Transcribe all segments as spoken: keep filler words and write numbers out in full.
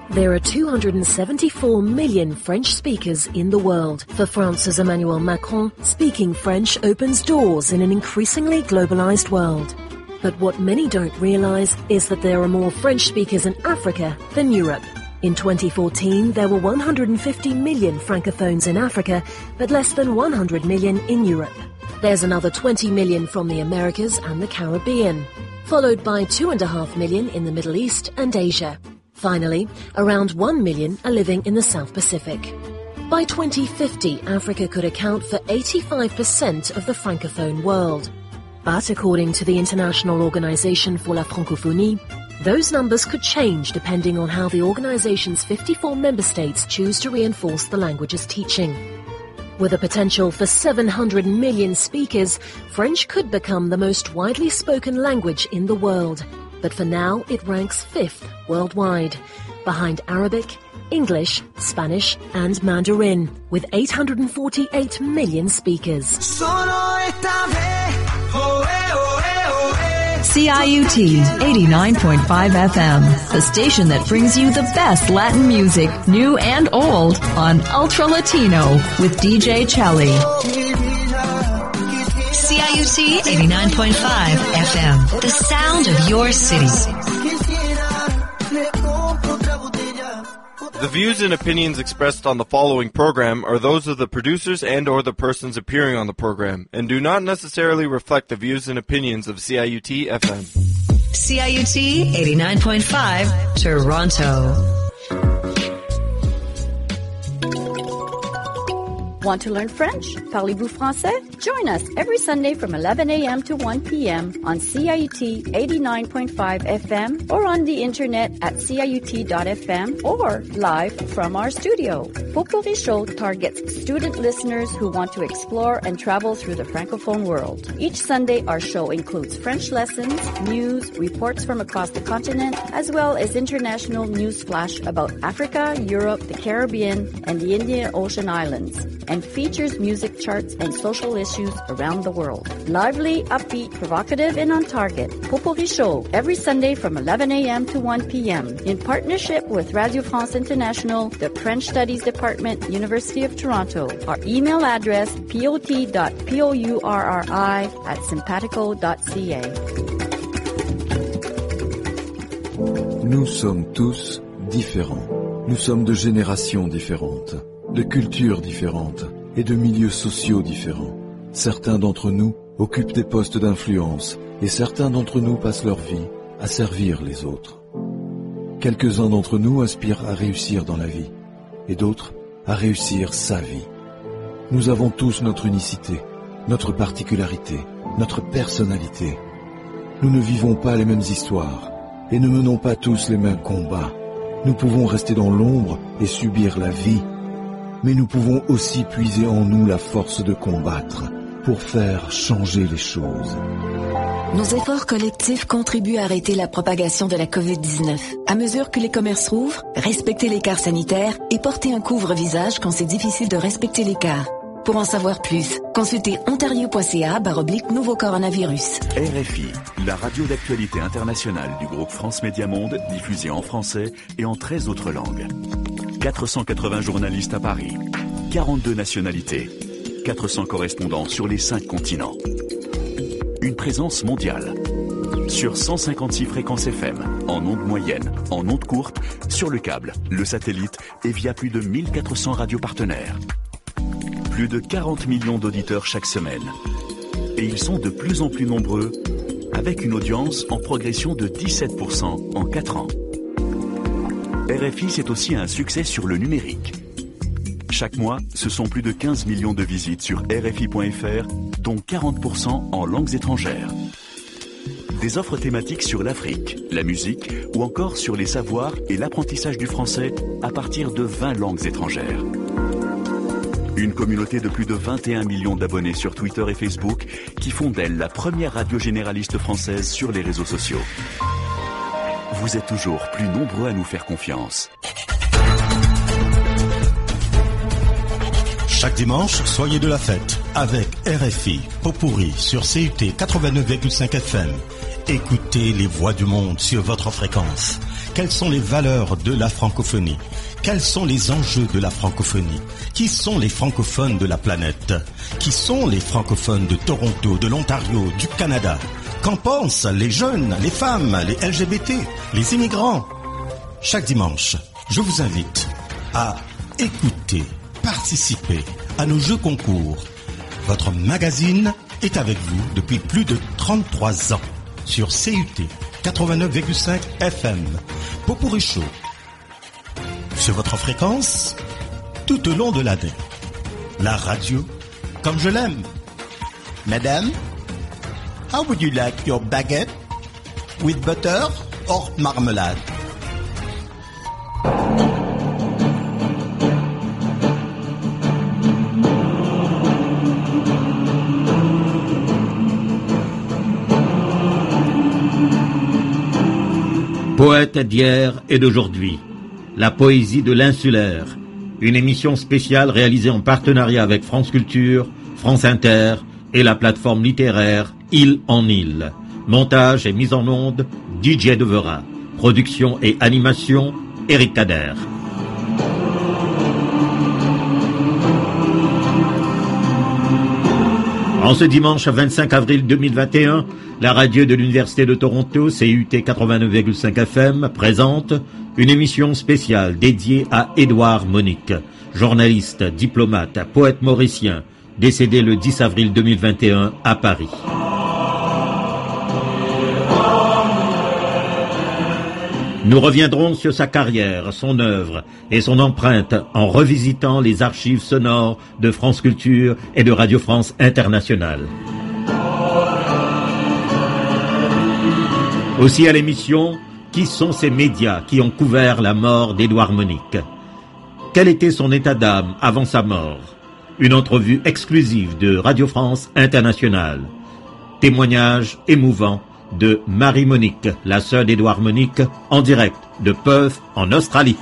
There are two hundred seventy-four million French speakers in the world. For France's Emmanuel Macron, speaking French opens doors in an increasingly globalized world. But what many don't realize is that there are more French speakers in Africa than Europe. In twenty fourteen, there were one hundred fifty million francophones in Africa, but less than one hundred million in Europe. There's another twenty million from the Americas and the Caribbean, followed by two and a half million in the Middle East and Asia. Finally, around one million are living in the South Pacific. By twenty fifty, Africa could account for eighty-five percent of the francophone world. But according to the International Organization for la Francophonie, those numbers could change depending on how the organization's fifty-four member states choose to reinforce the language's teaching. With a potential for seven hundred million speakers, French could become the most widely spoken language in the world. But for now, it ranks fifth worldwide, behind Arabic, English, Spanish, and Mandarin, with eight hundred forty-eight million speakers. C I U T eighty-nine point five F M, the station that brings you the best Latin music, new and old, on Ultra Latino with D J Chelly. C I U T eighty-nine point five F M, the sound of your city. The views and opinions expressed on the following program are those of the producers and or the persons appearing on the program, and do not necessarily reflect the views and opinions of C I U T F M. C I U T eighty-nine point five, Toronto. Want to learn French? Parlez-vous français? Join us every Sunday from eleven a.m. to one p.m. on C I U T eighty-nine point five F M or on the internet at C I U T dot F M or live from our studio. Potpourri Show targets student listeners who want to explore and travel through the Francophone world. Each Sunday, our show includes French lessons, news, reports from across the continent, as well as international news flash about Africa, Europe, the Caribbean, and the Indian Ocean Islands, and features music charts and social issues around the world. Lively, upbeat, provocative, and on target. Potpourri Show, every Sunday from eleven a.m. to one p.m. in partnership with Radio France International, the French Studies Department, University of Toronto. Our email address, pot dot pourri at simpatico dot c a. Nous sommes tous différents. Nous sommes de générations différentes, de cultures différentes et de milieux sociaux différents. Certains d'entre nous occupent des postes d'influence et certains d'entre nous passent leur vie à servir les autres. Quelques-uns d'entre nous aspirent à réussir dans la vie et d'autres à réussir sa vie. Nous avons tous notre unicité, notre particularité, notre personnalité. Nous ne vivons pas les mêmes histoires et ne menons pas tous les mêmes combats. Nous pouvons rester dans l'ombre et subir la vie, mais nous pouvons aussi puiser en nous la force de combattre pour faire changer les choses. Nos efforts collectifs contribuent à arrêter la propagation de la covid dix-neuf. À mesure que les commerces rouvrent, respectez l'écart sanitaire et portez un couvre-visage quand c'est difficile de respecter l'écart. Pour en savoir plus, consultez ontario.ca barre oblique nouveau coronavirus. R F I, la radio d'actualité internationale du groupe France Média Monde, diffusée en français et en treize autres langues. quatre cent quatre-vingts journalistes à Paris, quarante-deux nationalités, quatre cents correspondants sur les cinq continents. Une présence mondiale. Sur cent cinquante-six fréquences F M, en ondes moyennes, en ondes courtes, sur le câble, le satellite et via plus de mille quatre cents radios partenaires. Plus de quarante millions d'auditeurs chaque semaine. Et ils sont de plus en plus nombreux, avec une audience en progression de dix-sept pour cent en quatre ans. R F I, c'est aussi un succès sur le numérique. Chaque mois, ce sont plus de quinze millions de visites sur R F I point F R, dont quarante pour cent en langues étrangères. Des offres thématiques sur l'Afrique, la musique ou encore sur les savoirs et l'apprentissage du français à partir de vingt langues étrangères. Une communauté de plus de vingt et un millions d'abonnés sur Twitter et Facebook qui font d'elle la première radio généraliste française sur les réseaux sociaux. Vous êtes toujours plus nombreux à nous faire confiance. Chaque dimanche, soyez de la fête avec R F I, Potpourri sur C U T quatre-vingt-neuf virgule cinq F M. Écoutez les voix du monde sur votre fréquence. Quelles sont les valeurs de la francophonie? Quels sont les enjeux de la francophonie? Qui sont les francophones de la planète? Qui sont les francophones de Toronto, de l'Ontario, du Canada? Qu'en pensent les jeunes, les femmes, les L G B T, les immigrants? Chaque dimanche, je vous invite à écouter, participer à nos jeux concours. Votre magazine est avec vous depuis plus de trente-trois ans sur C U T quatre-vingt-neuf virgule cinq F M. Popurrí Show. Sur votre fréquence, tout au long de l'année. La radio, comme je l'aime. Madame, how would you like your baguette? With butter or marmelade? Poète d'hier et d'aujourd'hui, la poésie de l'insulaire, une émission spéciale réalisée en partenariat avec France Culture, France Inter et la plateforme littéraire Île en Île. Montage et mise en onde, D J Devera. Production et animation, Éric Kader. En ce dimanche vingt-cinq avril deux mille vingt et un, la radio de l'Université de Toronto, C U T quatre-vingt-neuf virgule cinq F M, présente une émission spéciale dédiée à Édouard Monique, journaliste, diplomate, poète mauricien, décédé le dix avril deux mille vingt et un à Paris. Nous reviendrons sur sa carrière, son œuvre et son empreinte en revisitant les archives sonores de France Culture et de Radio France Internationale. Aussi à l'émission, qui sont ces médias qui ont couvert la mort d'Édouard Monique? Quel était son état d'âme avant sa mort? Une entrevue exclusive de Radio France Internationale. Témoignage émouvant de Marie Monique, la sœur d'Édouard Monique, en direct de Perth, en Australie.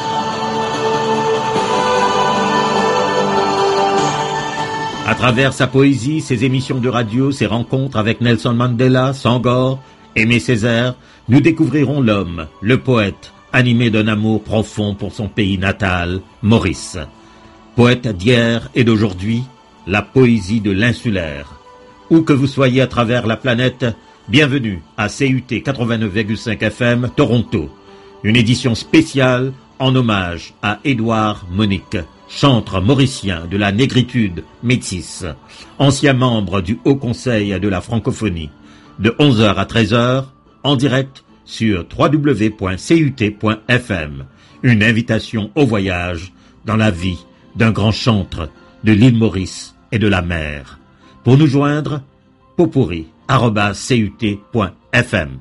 À travers sa poésie, ses émissions de radio, ses rencontres avec Nelson Mandela, Senghor, Aimé Césaire, nous découvrirons l'homme, le poète, animé d'un amour profond pour son pays natal, Maurice. Poète d'hier et d'aujourd'hui, la poésie de l'insulaire. Où que vous soyez à travers la planète, bienvenue à C U T quatre-vingt-neuf virgule cinq F M, Toronto. Une édition spéciale en hommage à Édouard Monique, chantre mauricien de la négritude métisse, ancien membre du Haut Conseil de la francophonie. De onze heures à treize heures, en direct sur w w w point c u t point f m. Une invitation au voyage dans la vie d'un grand chantre de l'île Maurice et de la mer. Pour nous joindre, popurrí arobase c u t point f m.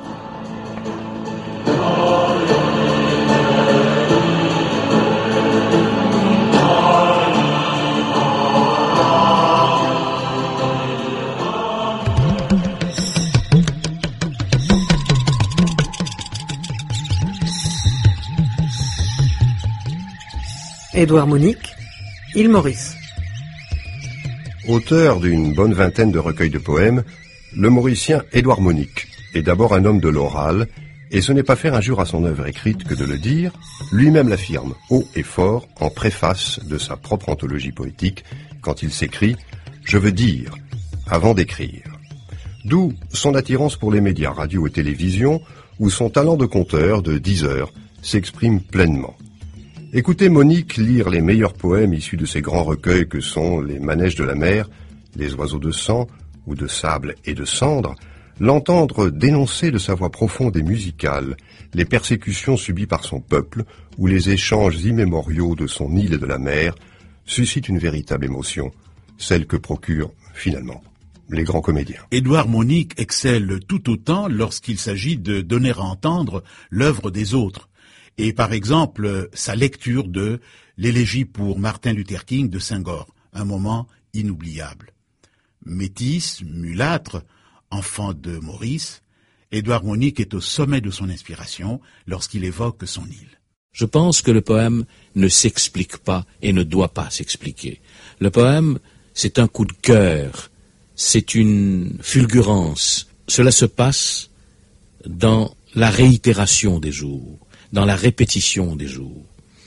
Édouard Monique, Île Maurice. Auteur d'une bonne vingtaine de recueils de poèmes, le Mauricien Édouard Monique est d'abord un homme de l'oral, et ce n'est pas faire injure à son œuvre écrite que de le dire, lui-même l'affirme haut et fort en préface de sa propre anthologie poétique, quand il s'écrit « Je veux dire » avant d'écrire. D'où son attirance pour les médias radio et télévision, où son talent de conteur de dix heures s'exprime pleinement. Écoutez Monique lire les meilleurs poèmes issus de ces grands recueils que sont Les manèges de la mer, Les oiseaux de sang ou de sable et de cendre, l'entendre dénoncer de sa voix profonde et musicale les persécutions subies par son peuple ou les échanges immémoriaux de son île et de la mer suscite une véritable émotion, celle que procurent finalement les grands comédiens. Édouard Monique excelle tout autant lorsqu'il s'agit de donner à entendre l'œuvre des autres. Et par exemple, sa lecture de l'élégie pour Martin Luther King de Senghor, un moment inoubliable. Métis, mulâtre, enfant de Maurice, Édouard Monique est au sommet de son inspiration lorsqu'il évoque son île. Je pense que le poème ne s'explique pas et ne doit pas s'expliquer. Le poème, c'est un coup de cœur, c'est une fulgurance. Cela se passe dans la réitération des jours, dans la répétition des jours.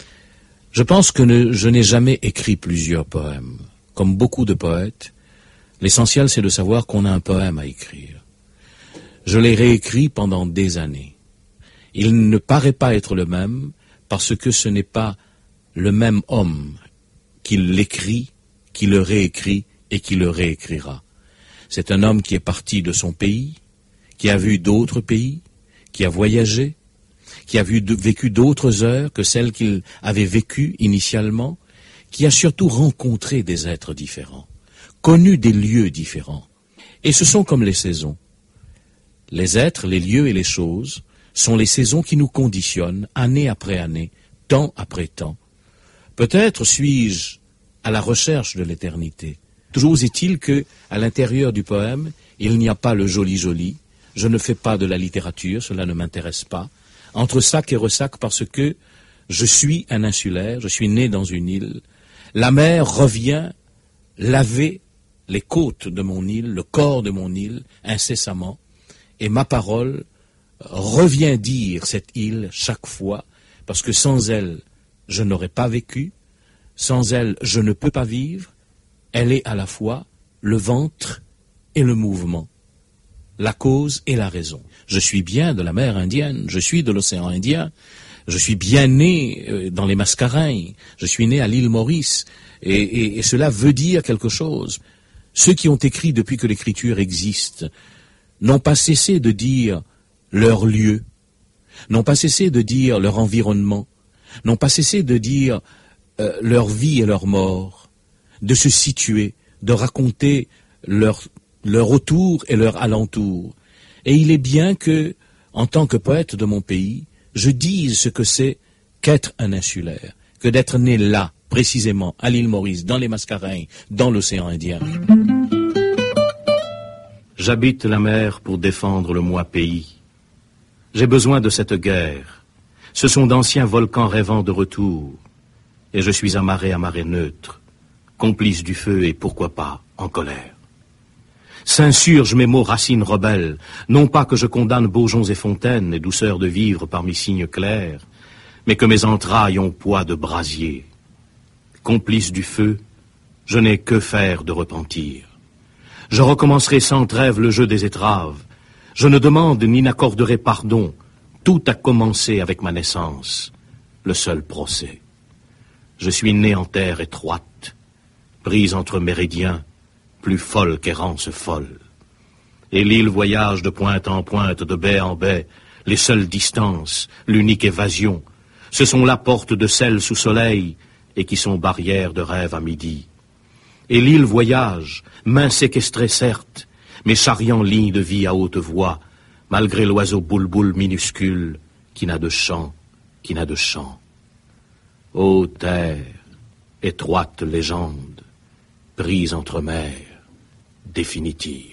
Je pense que ne, je n'ai jamais écrit plusieurs poèmes. Comme beaucoup de poètes, l'essentiel c'est de savoir qu'on a un poème à écrire. Je l'ai réécrit pendant des années. Il ne paraît pas être le même parce que ce n'est pas le même homme qui l'écrit, qui le réécrit et qui le réécrira. C'est un homme qui est parti de son pays, qui a vu d'autres pays, qui a voyagé, qui a vu de, vécu d'autres heures que celles qu'il avait vécues initialement, qui a surtout rencontré des êtres différents, connu des lieux différents. Et ce sont comme les saisons. Les êtres, les lieux et les choses sont les saisons qui nous conditionnent, année après année, temps après temps. Peut-être suis-je à la recherche de l'éternité. Toujours est-il que, à l'intérieur du poème, il n'y a pas le joli-joli. Je ne fais pas de la littérature, cela ne m'intéresse pas. Entre sac et ressac, parce que je suis un insulaire, je suis né dans une île. La mer revient laver les côtes de mon île, le corps de mon île, incessamment, et ma parole revient dire cette île chaque fois, parce que sans elle, je n'aurais pas vécu, sans elle, je ne peux pas vivre. Elle est à la fois le ventre et le mouvement, la cause et la raison. Je suis bien de la mer Indienne, je suis de l'océan Indien, je suis bien né dans les Mascareins, je suis né à l'île Maurice, et, et, et cela veut dire quelque chose. Ceux qui ont écrit depuis que l'écriture existe n'ont pas cessé de dire leur lieu, n'ont pas cessé de dire leur environnement, n'ont pas cessé de dire euh, leur vie et leur mort, de se situer, de raconter leur, leur autour et leur alentour. Et il est bien que, en tant que poète de mon pays, je dise ce que c'est qu'être un insulaire, que d'être né là, précisément, à l'île Maurice, dans les Mascareins, dans l'océan Indien. J'habite la mer pour défendre le moi pays. J'ai besoin de cette guerre. Ce sont d'anciens volcans rêvant de retour. Et je suis amarré à marée neutre, complice du feu et pourquoi pas en colère. S'insurgent mes mots racines rebelles, non pas que je condamne bourgeons et fontaines et douceur de vivre parmi signes clairs, mais que mes entrailles ont poids de brasier. Complice du feu, je n'ai que faire de repentir. Je recommencerai sans trêve le jeu des étraves. Je ne demande ni n'accorderai pardon. Tout a commencé avec ma naissance, le seul procès. Je suis né en terre étroite, prise entre méridiens, plus folle qu'errance folle. Et l'île voyage de pointe en pointe, de baie en baie, les seules distances, l'unique évasion. Ce sont la porte de sel sous soleil, et qui sont barrières de rêve à midi. Et l'île voyage, main séquestrée certes, mais charriant ligne de vie à haute voix, malgré l'oiseau boule-boule minuscule, qui n'a de chant, qui n'a de chant. Ô terre, étroite légende, prise entre mers, définitive.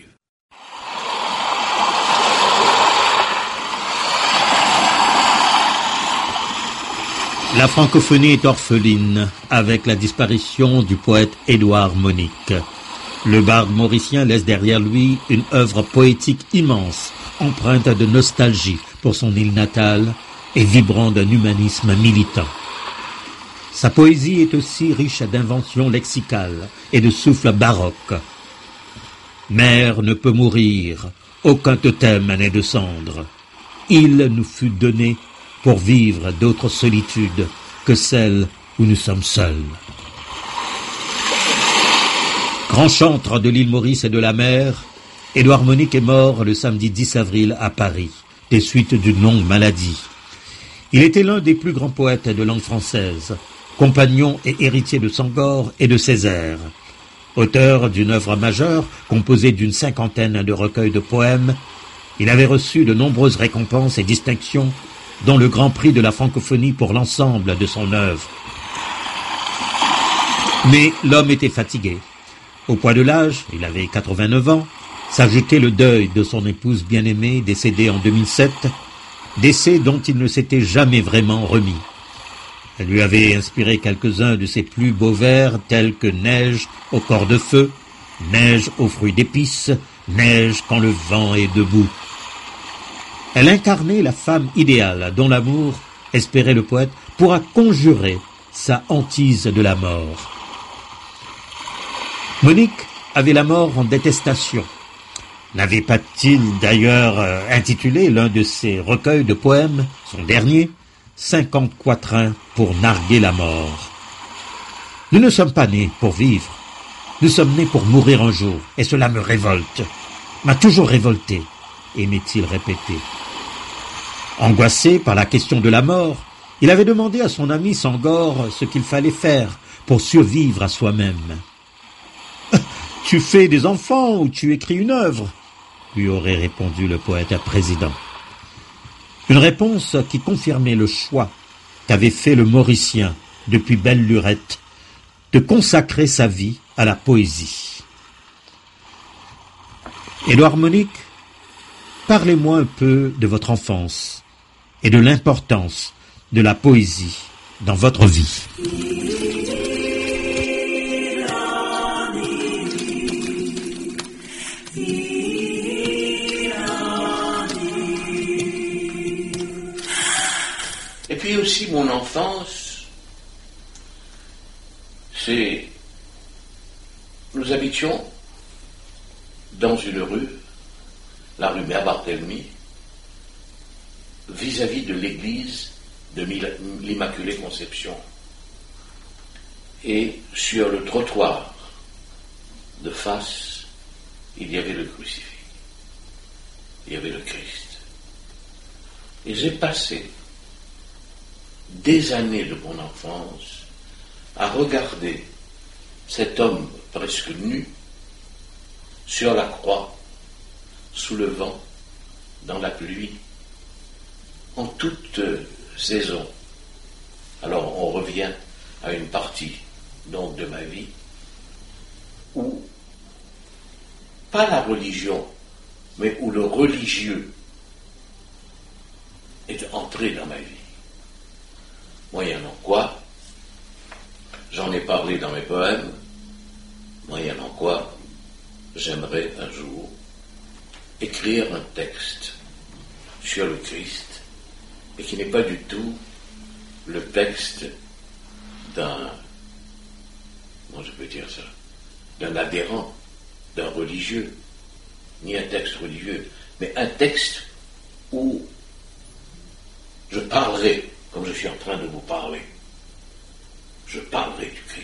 La francophonie est orpheline avec la disparition du poète Édouard Monique. Le barde mauricien laisse derrière lui une œuvre poétique immense, empreinte de nostalgie pour son île natale et vibrant d'un humanisme militant. Sa poésie est aussi riche d'inventions lexicales et de souffles baroques. Mer ne peut mourir, aucun totem n'est de cendre. Il nous fut donné pour vivre d'autres solitudes que celles où nous sommes seuls. Grand chantre de l'île Maurice et de la mer, Édouard Monique est mort le samedi dix avril à Paris, des suites d'une longue maladie. Il était l'un des plus grands poètes de langue française, compagnon et héritier de Senghor et de Césaire. Auteur d'une œuvre majeure, composée d'une cinquantaine de recueils de poèmes, il avait reçu de nombreuses récompenses et distinctions, dont le Grand Prix de la francophonie pour l'ensemble de son œuvre. Mais l'homme était fatigué. Au poids de l'âge, il avait quatre-vingt-neuf ans, s'ajoutait le deuil de son épouse bien-aimée décédée en deux mille sept, décès dont il ne s'était jamais vraiment remis. Elle lui avait inspiré quelques-uns de ses plus beaux vers tels que Neige au corps de feu, Neige aux fruits d'épices, Neige quand le vent est debout. Elle incarnait la femme idéale dont l'amour, espérait le poète, pourra conjurer sa hantise de la mort. Monique avait la mort en détestation. N'avait pas-il d'ailleurs euh, intitulé l'un de ses recueils de poèmes, son dernier, cinquante quatrains pour narguer la mort. Nous ne sommes pas nés pour vivre. Nous sommes nés pour mourir un jour, et cela me révolte. M'a toujours révolté, aimait-il répéter. Angoissé par la question de la mort, il avait demandé à son ami Sangor ce qu'il fallait faire pour survivre à soi-même. « Tu fais des enfants ou tu écris une œuvre ?» lui aurait répondu le poète président. Une réponse qui confirmait le choix qu'avait fait le Mauricien depuis belle lurette de consacrer sa vie à la poésie. Édouard Monique, parlez-moi un peu de votre enfance et de l'importance de la poésie dans votre vie. Et puis aussi mon enfance, c'est... Nous habitions dans une rue, la rue Mère-Barthélemy, vis-à-vis de l'église de l'Immaculée Conception. Et sur le trottoir de face, il y avait le crucifix. Il y avait le Christ. Et j'ai passé des années de mon enfance à regarder cet homme presque nu sur la croix, sous le vent, dans la pluie, en toute saison. Alors on revient à une partie donc de ma vie où pas la religion, mais où le religieux est entré dans ma vie. Moyennant quoi, j'en ai parlé dans mes poèmes, moyennant quoi, j'aimerais un jour écrire un texte sur le Christ, et qui n'est pas du tout le texte d'un, comment je peux dire ça, d'un adhérent, d'un religieux, ni un texte religieux, mais un texte où je parlerai, comme je suis en train de vous parler, je parlerai du Christ.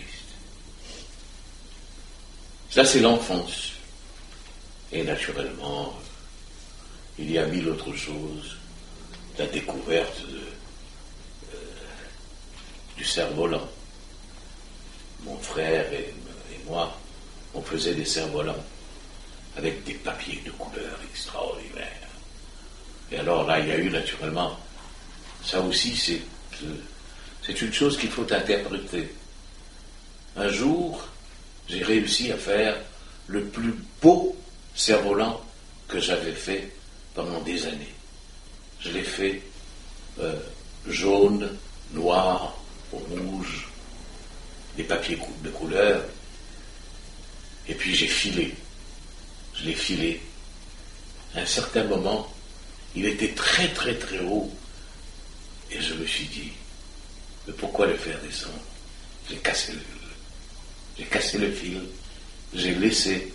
Ça, c'est l'enfance. Et naturellement, il y a mille autres choses. La découverte de, euh, du cerf-volant. Mon frère et, et moi, on faisait des cerfs-volants avec des papiers de couleur extraordinaires. Et alors là, il y a eu naturellement, ça aussi, c'est, c'est une chose qu'il faut interpréter. Un jour, j'ai réussi à faire le plus beau cerf-volant que j'avais fait pendant des années. Je l'ai fait euh, jaune, noir, rouge, des papiers de couleur, et puis j'ai filé. Je l'ai filé. À un certain moment, il était très très très haut, et je me suis dit, mais pourquoi le faire descendre? J'ai cassé le, j'ai cassé le fil, j'ai laissé,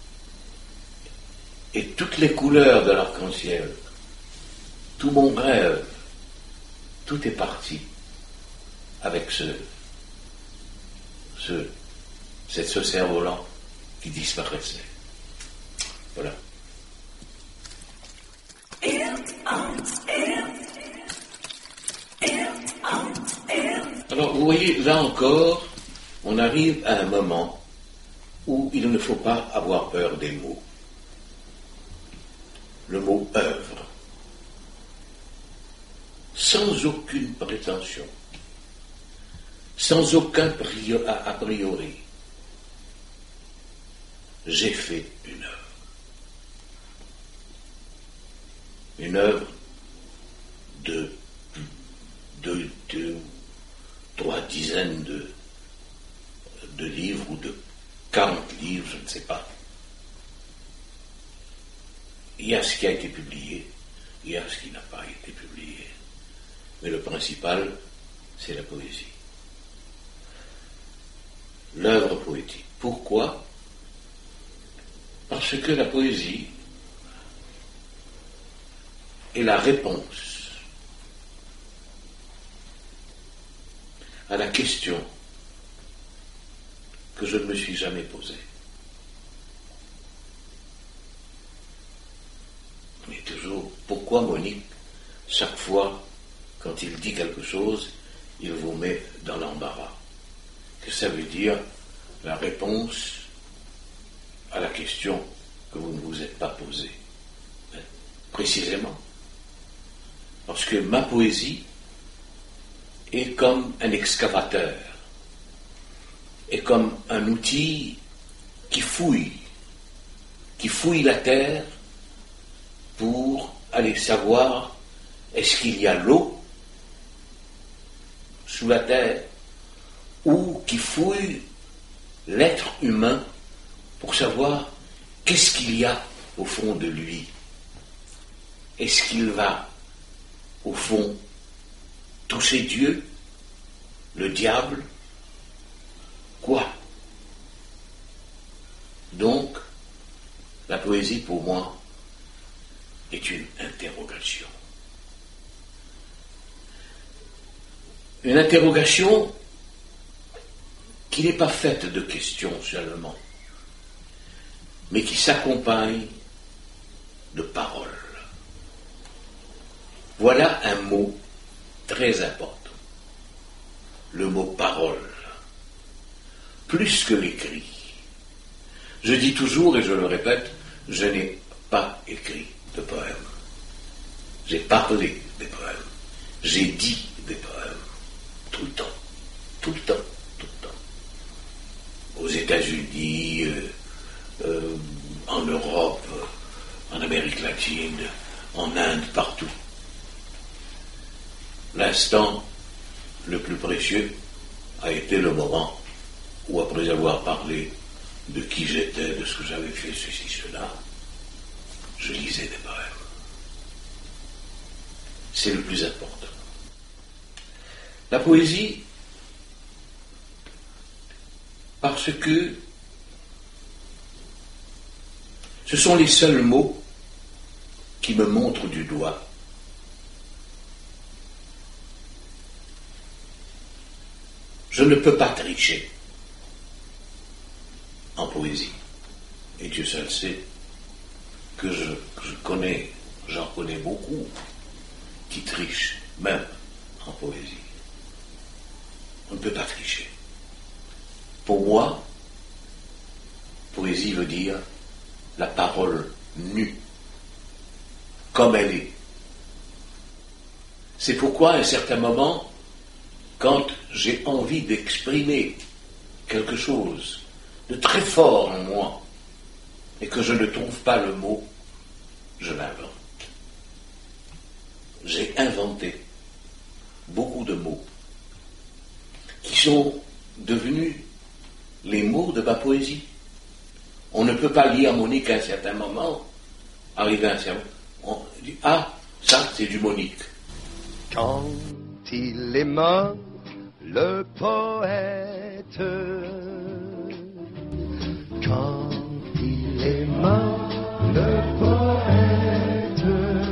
et toutes les couleurs de l'arc-en-ciel, tout mon rêve, tout est parti avec ce, ce, cette, ce cerf-volant qui disparaissait. Voilà. Alors, vous voyez, là encore, on arrive à un moment où il ne faut pas avoir peur des mots. Le mot œuvre. Sans aucune prétention, sans aucun a priori, j'ai fait une œuvre. Une œuvre de deux, deux, trois dizaines de, de livres ou de quarante livres, je ne sais pas. Il y a ce qui a été publié, il y a ce qui n'a pas été publié. Mais le principal, c'est la poésie. L'œuvre poétique. Pourquoi ? Parce que la poésie est la réponse à la question que je ne me suis jamais posée. Mais toujours, pourquoi Monique, chaque fois, quand il dit quelque chose, il vous met dans l'embarras? Que ça veut dire la réponse à la question que vous ne vous êtes pas posée. Précisément. Parce que ma poésie est comme un excavateur, est comme un outil qui fouille, qui fouille la terre pour aller savoir est-ce qu'il y a l'eau sous la terre, ou qui fouille l'être humain pour savoir qu'est-ce qu'il y a au fond de lui. Est-ce qu'il va, au fond, toucher Dieu, le diable, quoi? Donc, la poésie, pour moi, est une interrogation. Une interrogation qui n'est pas faite de questions seulement, mais qui s'accompagne de paroles. Voilà un mot très important. Le mot parole. Plus que l'écrit. Je dis toujours, et je le répète, je n'ai pas écrit de poèmes. J'ai parlé des poèmes. J'ai dit des poèmes. Tout le temps. Tout le temps. Tout le temps. Aux États-Unis, euh, euh, en Europe, en Amérique latine, en Inde, partout. L'instant le plus précieux a été le moment où, après avoir parlé de qui j'étais, de ce que j'avais fait, ceci, cela, je lisais des poèmes. C'est le plus important. La poésie, parce que ce sont les seuls mots qui me montrent du doigt je ne peux pas tricher en poésie. Et Dieu seul sait que je, que je connais, j'en connais beaucoup qui trichent, même en poésie. On ne peut pas tricher. Pour moi, poésie veut dire la parole nue, comme elle est. C'est pourquoi, à un certain moment, quand j'ai envie d'exprimer quelque chose de très fort en moi, et que je ne trouve pas le mot, je l'invente. J'ai inventé beaucoup de mots qui sont devenus les mots de ma poésie. On ne peut pas lire Monique à un certain moment, arriver à un certain moment, on dit, ah, ça c'est du Monique. Quand il est mort, le poète, quand il est mort, le poète,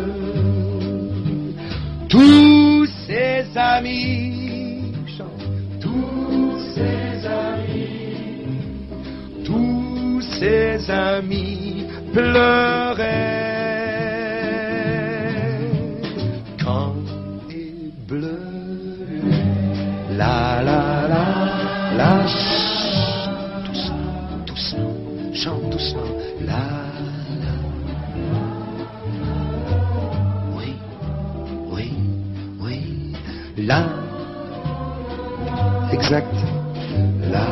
tous ses amis chantent, tous ses amis, tous ses amis pleuraient. Quand il bleu, la la la la, doucement, doucement, chante doucement, la la. Oui, oui, oui, la, exact, la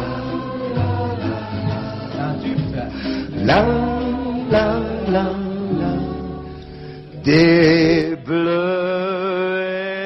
la la la la, des bleus.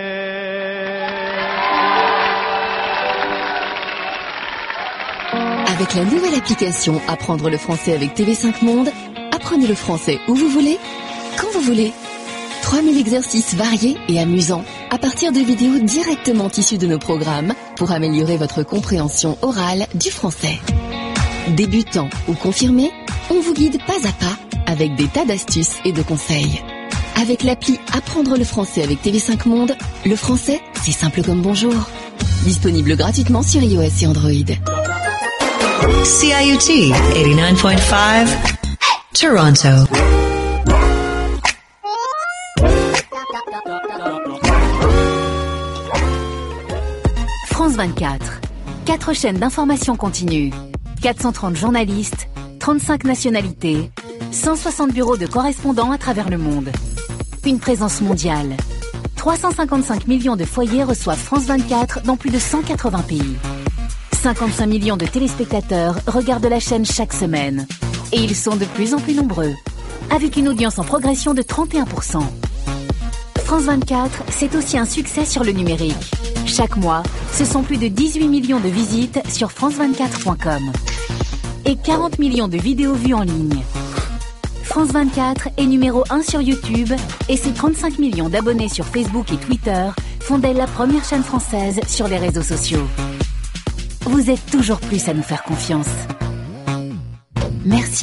Avec la nouvelle application Apprendre le français avec T V cinq Monde, apprenez le français où vous voulez, quand vous voulez. trois mille exercices variés et amusants à partir de vidéos directement issues de nos programmes pour améliorer votre compréhension orale du français. Débutant ou confirmé, on vous guide pas à pas avec des tas d'astuces et de conseils. Avec l'appli Apprendre le français avec T V cinq Monde, le français, c'est simple comme bonjour. Disponible gratuitement sur iOS et Android. C I U T eighty-nine point five, Toronto. France vingt-quatre. Quatre chaînes d'information continue. quatre cent trente journalistes, trente-cinq nationalités, cent soixante bureaux de correspondants à travers le monde. Une présence mondiale. trois cent cinquante-cinq millions de foyers reçoivent France vingt-quatre dans plus de cent quatre-vingts pays. cinquante-cinq millions de téléspectateurs regardent la chaîne chaque semaine. Et ils sont de plus en plus nombreux, avec une audience en progression de trente et un pour cent. France vingt-quatre, c'est aussi un succès sur le numérique. Chaque mois, ce sont plus de dix-huit millions de visites sur france vingt-quatre point com et quarante millions de vidéos vues en ligne. France vingt-quatre est numéro un sur YouTube et ses trente-cinq millions d'abonnés sur Facebook et Twitter font d'elle la première chaîne française sur les réseaux sociaux. Vous êtes toujours plus à nous faire confiance. Merci.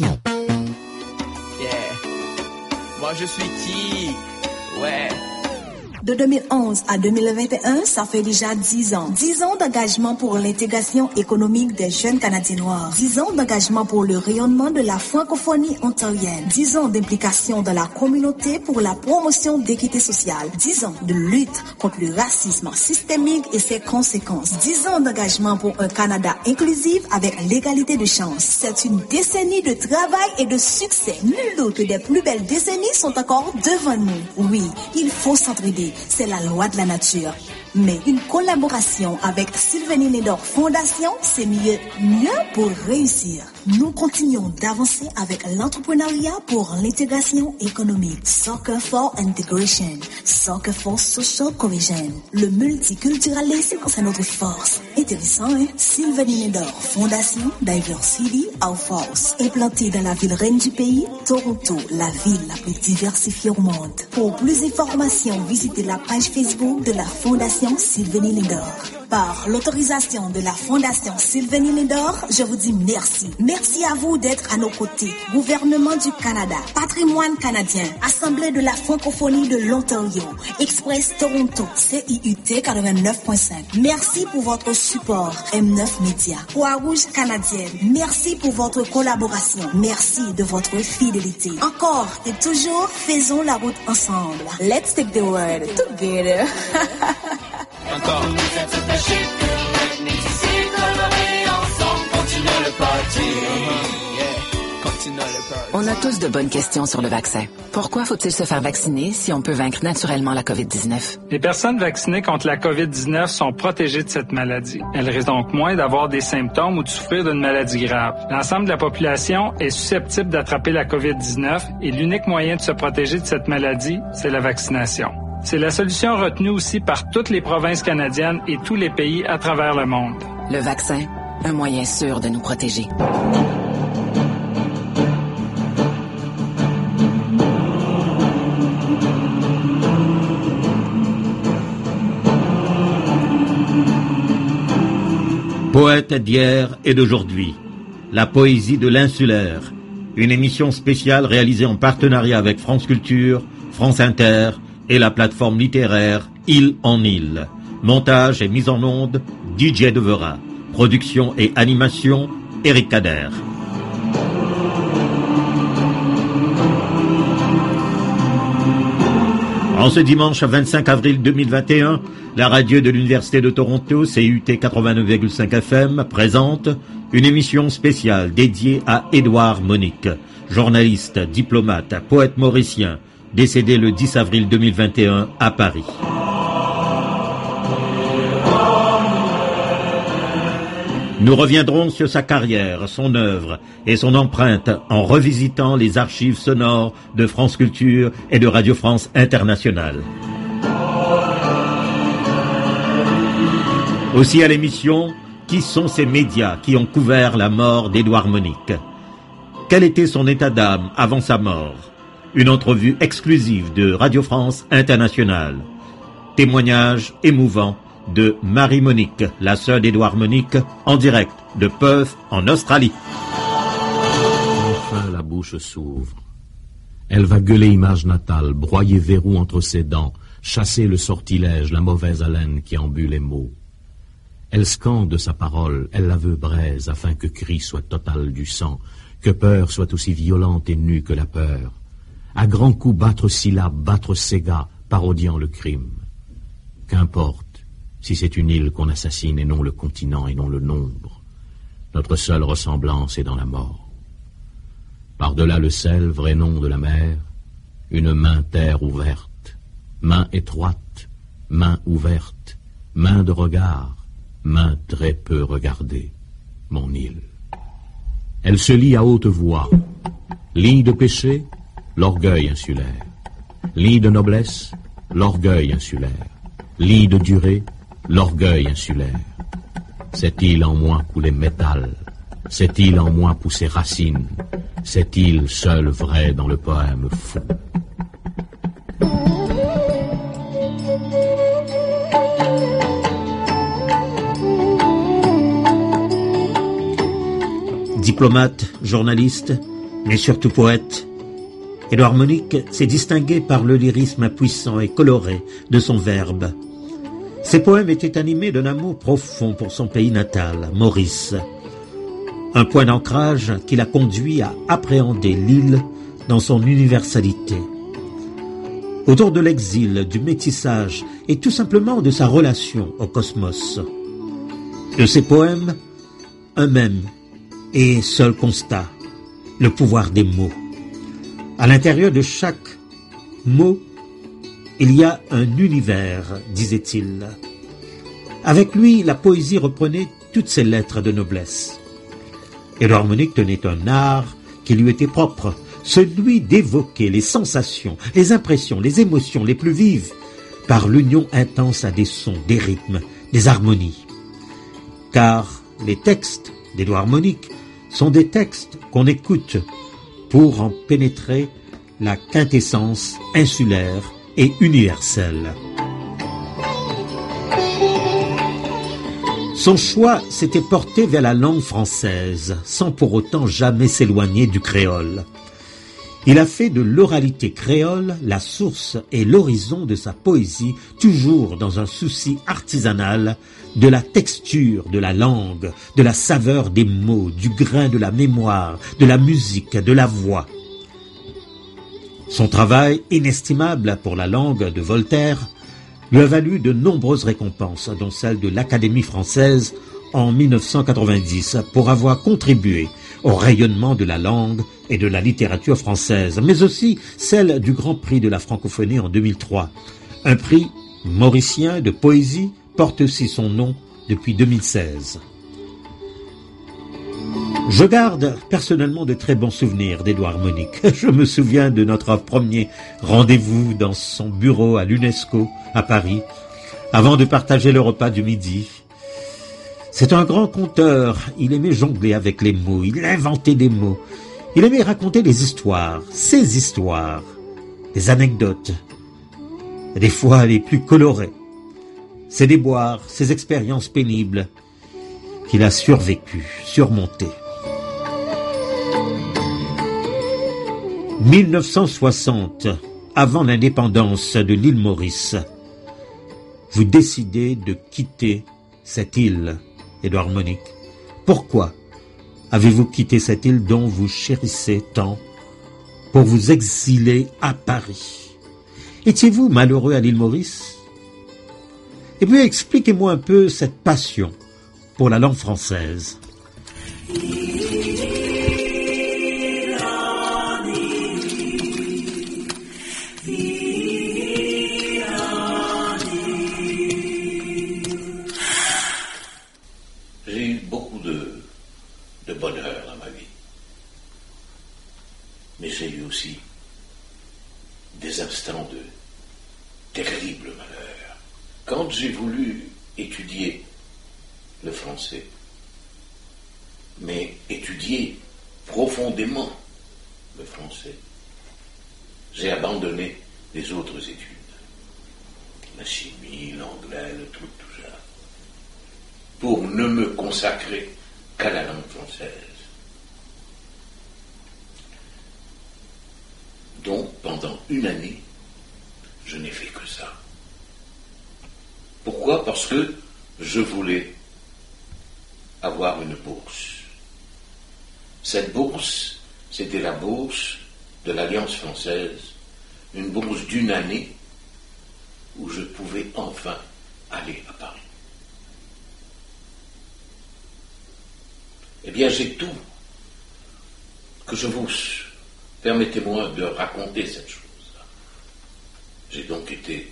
Yeah. Moi je suis qui? Ouais. De deux mille onze à deux mille vingt et un, ça fait déjà dix ans. dix ans d'engagement pour l'intégration économique des jeunes Canadiens noirs. dix ans d'engagement pour le rayonnement de la francophonie ontarienne. dix ans d'implication dans la communauté pour la promotion d'équité sociale. dix ans de lutte contre le racisme systémique et ses conséquences. dix ans d'engagement pour un Canada inclusif avec l'égalité de chance. C'est une décennie de travail et de succès. Nul doute que des plus belles décennies sont encore devant nous. Oui, il faut s'entraider. C'est la loi de la nature. Mais une collaboration avec Sylvanie Nedor Fondation, c'est mieux, mieux pour réussir. Nous continuons d'avancer avec l'entrepreneuriat pour l'intégration économique. Soccer for Integration. Soccer for Social Cohesion. Le multiculturalisme, c'est notre force. Intéressant, hein? Sylvanie Nedor Fondation Diversity of Force. Implantée dans la ville reine du pays, Toronto, la ville la plus diversifiée au monde. Pour plus d'informations, visitez la page Facebook de la Fondation Sylvanie Nedor. Par l'autorisation de la Fondation Sylvanie Nedor, je vous dis merci. Merci à vous d'être à nos côtés. Gouvernement du Canada, Patrimoine canadien, Assemblée de la francophonie de l'Ontario, Express Toronto, C I U T quatre-vingt-neuf point cinq. Merci pour votre support. M neuf Média, Croix-Rouge canadienne, merci pour votre collaboration. Merci de votre fidélité. Encore et toujours, faisons la route ensemble. Let's take the world together. Encore. On a tous de bonnes questions sur le vaccin. Pourquoi faut-il se faire vacciner si on peut vaincre naturellement la covid dix-neuf? Les personnes vaccinées contre la covid dix-neuf sont protégées de cette maladie. Elles risquent donc moins d'avoir des symptômes ou de souffrir d'une maladie grave. L'ensemble de la population est susceptible d'attraper la covid dix-neuf et l'unique moyen de se protéger de cette maladie, c'est la vaccination. C'est la solution retenue aussi par toutes les provinces canadiennes et tous les pays à travers le monde. Le vaccin, un moyen sûr de nous protéger. Poète d'hier et d'aujourd'hui, la poésie de l'insulaire, une émission spéciale réalisée en partenariat avec France Culture, France Inter et la plateforme littéraire Île en Île. Montage et mise en onde, D J Devera. Production et animation, Éric Kader. En ce dimanche vingt-cinq avril deux mille vingt et un, la radio de l'Université de Toronto, C U T quatre-vingt-neuf virgule cinq F M, présente une émission spéciale dédiée à Édouard Monique, journaliste, diplomate, poète mauricien, décédé le dix avril deux mille vingt et un à Paris. Nous reviendrons sur sa carrière, son œuvre et son empreinte en revisitant les archives sonores de France Culture et de Radio France Internationale. Aussi à l'émission, qui sont ces médias qui ont couvert la mort d'Édouard Monique? Quel était son état d'âme avant sa mort? une entrevue exclusive de Radio France Internationale. Témoignage émouvant de Marie-Monique, la sœur d'Édouard Monique, en direct de Perth, en Australie. Enfin, la bouche s'ouvre. Elle va gueuler image natale, broyer verrou entre ses dents, chasser le sortilège, la mauvaise haleine qui embue les mots. Elle scande sa parole, elle la veut braise, afin que cri soit total du sang, que peur soit aussi violente et nue que la peur. À grands coups battre syllabes, battre séga, parodiant le crime. Qu'importe, si c'est une île qu'on assassine et non le continent et non le nombre. Notre seule ressemblance est dans la mort. Par-delà le sel, vrai nom de la mer, une main terre ouverte, main étroite, main ouverte, main de regard, main très peu regardée, mon île. Elle se lit à haute voix, lit de péché, l'orgueil insulaire, lit de noblesse, l'orgueil insulaire, lit de durée, l'orgueil insulaire. Cette île en moi coulait métal, cette île en moi poussait racine, cette île seule vraie dans le poème fou. Diplomate, journaliste, mais surtout poète, Édouard Monique s'est distingué par le lyrisme puissant et coloré de son verbe. Ses poèmes étaient animés d'un amour profond pour son pays natal, Maurice. Un point d'ancrage qui l'a conduit à appréhender l'île dans son universalité. Autour de l'exil, du métissage et tout simplement de sa relation au cosmos. De ses poèmes, un même et seul constat, le pouvoir des mots. À l'intérieur de chaque mot, il y a un univers, disait-il. Avec lui, la poésie reprenait toutes ses lettres de noblesse. Édouard Monique tenait un art qui lui était propre, celui d'évoquer les sensations, les impressions, les émotions les plus vives par l'union intense à des sons, des rythmes, des harmonies. Car les textes d'Édouard Monique sont des textes qu'on écoute pour en pénétrer la quintessence insulaire et universelle. Son choix s'était porté vers la langue française, sans pour autant jamais s'éloigner du créole. Il a fait de l'oralité créole la source et l'horizon de sa poésie, toujours dans un souci artisanal de la texture de la langue, de la saveur des mots, du grain de la mémoire, de la musique, de la voix. Son travail inestimable pour la langue de Voltaire lui a valu de nombreuses récompenses, dont celle de l'Académie française en mille neuf cent quatre-vingt-dix, pour avoir contribué au rayonnement de la langue et de la littérature française, mais aussi celle du Grand Prix de la francophonie en deux mille trois. Un prix mauricien de poésie porte aussi son nom depuis deux mille seize. Je garde personnellement de très bons souvenirs d'Édouard Monique. Je me souviens de notre premier rendez-vous dans son bureau à l'UNESCO à Paris, avant de partager le repas du midi. C'est un grand conteur, il aimait jongler avec les mots, il inventait des mots, il aimait raconter des histoires, ses histoires, des anecdotes, des fois les plus colorées, ses déboires, ses expériences pénibles qu'il a survécues, surmontées. mille neuf cent soixante, avant l'indépendance de l'île Maurice, vous décidez de quitter cette île, Édouard Monique. Pourquoi avez-vous quitté cette île dont vous chérissez tant pour vous exiler à Paris? Étiez-vous malheureux à l'île Maurice? Et puis expliquez-moi un peu cette passion pour la langue française. J'ai eu beaucoup de, de bonheur dans ma vie. Mais j'ai eu aussi des instants de terrible malheur. Quand j'ai voulu étudier le français, mais étudier profondément le français, j'ai abandonné les autres études. La chimie, l'anglais, le truc, tout ça. Pour ne me consacrer qu'à la langue française. Donc, pendant une année, je n'ai fait que ça. Pourquoi? Parce que je voulais avoir une bourse. Cette bourse, c'était la bourse de l'Alliance française, une bourse d'une année où je pouvais enfin aller à Paris. Eh bien, j'ai tout que je vous... Permettez-moi de raconter cette chose-là. J'ai donc été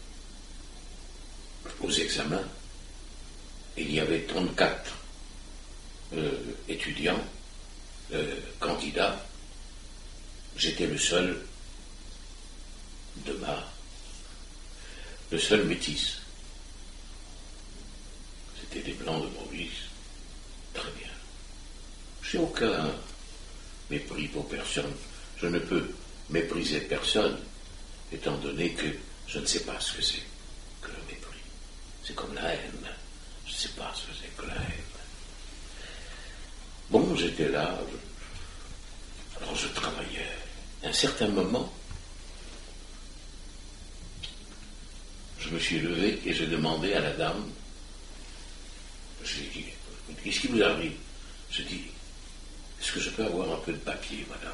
aux examens. Il y avait trente-quatre euh, étudiants, euh, candidats. J'étais le seul de ma... le seul métis. C'était des blancs de province. Très bien. J'ai aucun mépris pour personne. Je ne peux mépriser personne, étant donné que je ne sais pas ce que c'est que le mépris. C'est comme la haine. Je ne sais pas ce que c'est que la haine. Bon, j'étais là, je... alors je travaillais. À un certain moment, je me suis levé et j'ai demandé à la dame, j'ai dit, qu'est-ce qui vous arrive? Je dis, est-ce que je peux avoir un peu de papier, madame?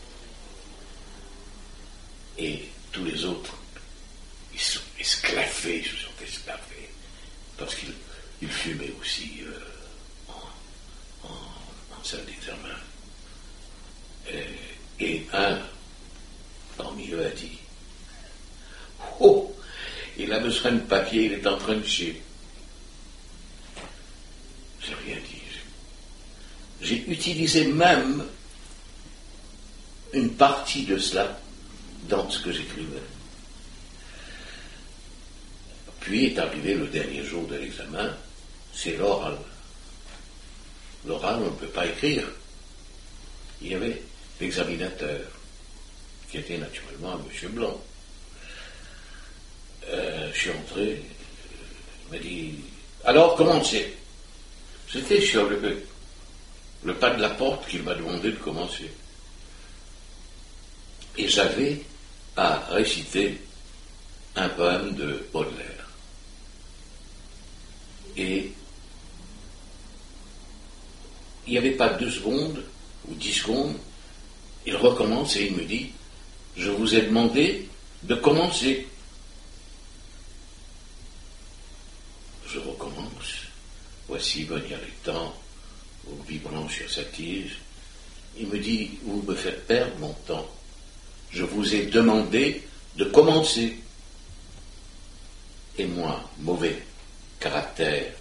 Et tous les autres, ils sont esclaffés, ils se sont esclaffés, parce qu'ils ils fumaient aussi euh, en, en, en salle d'examen. Et, et un parmi eux a dit, oh, il a besoin de papier, il est en train de chier. J'ai rien dit. J'ai utilisé même une partie de cela dans ce que j'écrivais. Puis est arrivé le dernier jour de l'examen, c'est l'oral. L'oral, on ne peut pas écrire. Il y avait l'examinateur, qui était naturellement un monsieur Blanc. Euh, je suis entré, il m'a dit, alors commencez. C'était sur le, le pas de la porte qu'il m'a demandé de commencer. Et j'avais à réciter un poème de Baudelaire. Et il n'y avait pas deux secondes ou dix secondes, il recommence et il me dit, je vous ai demandé de commencer. Je recommence. Voici venir les temps, au vibrant sur sa tige. Il me dit, vous me faites perdre mon temps. Je vous ai demandé de commencer. Et moi, mauvais caractère.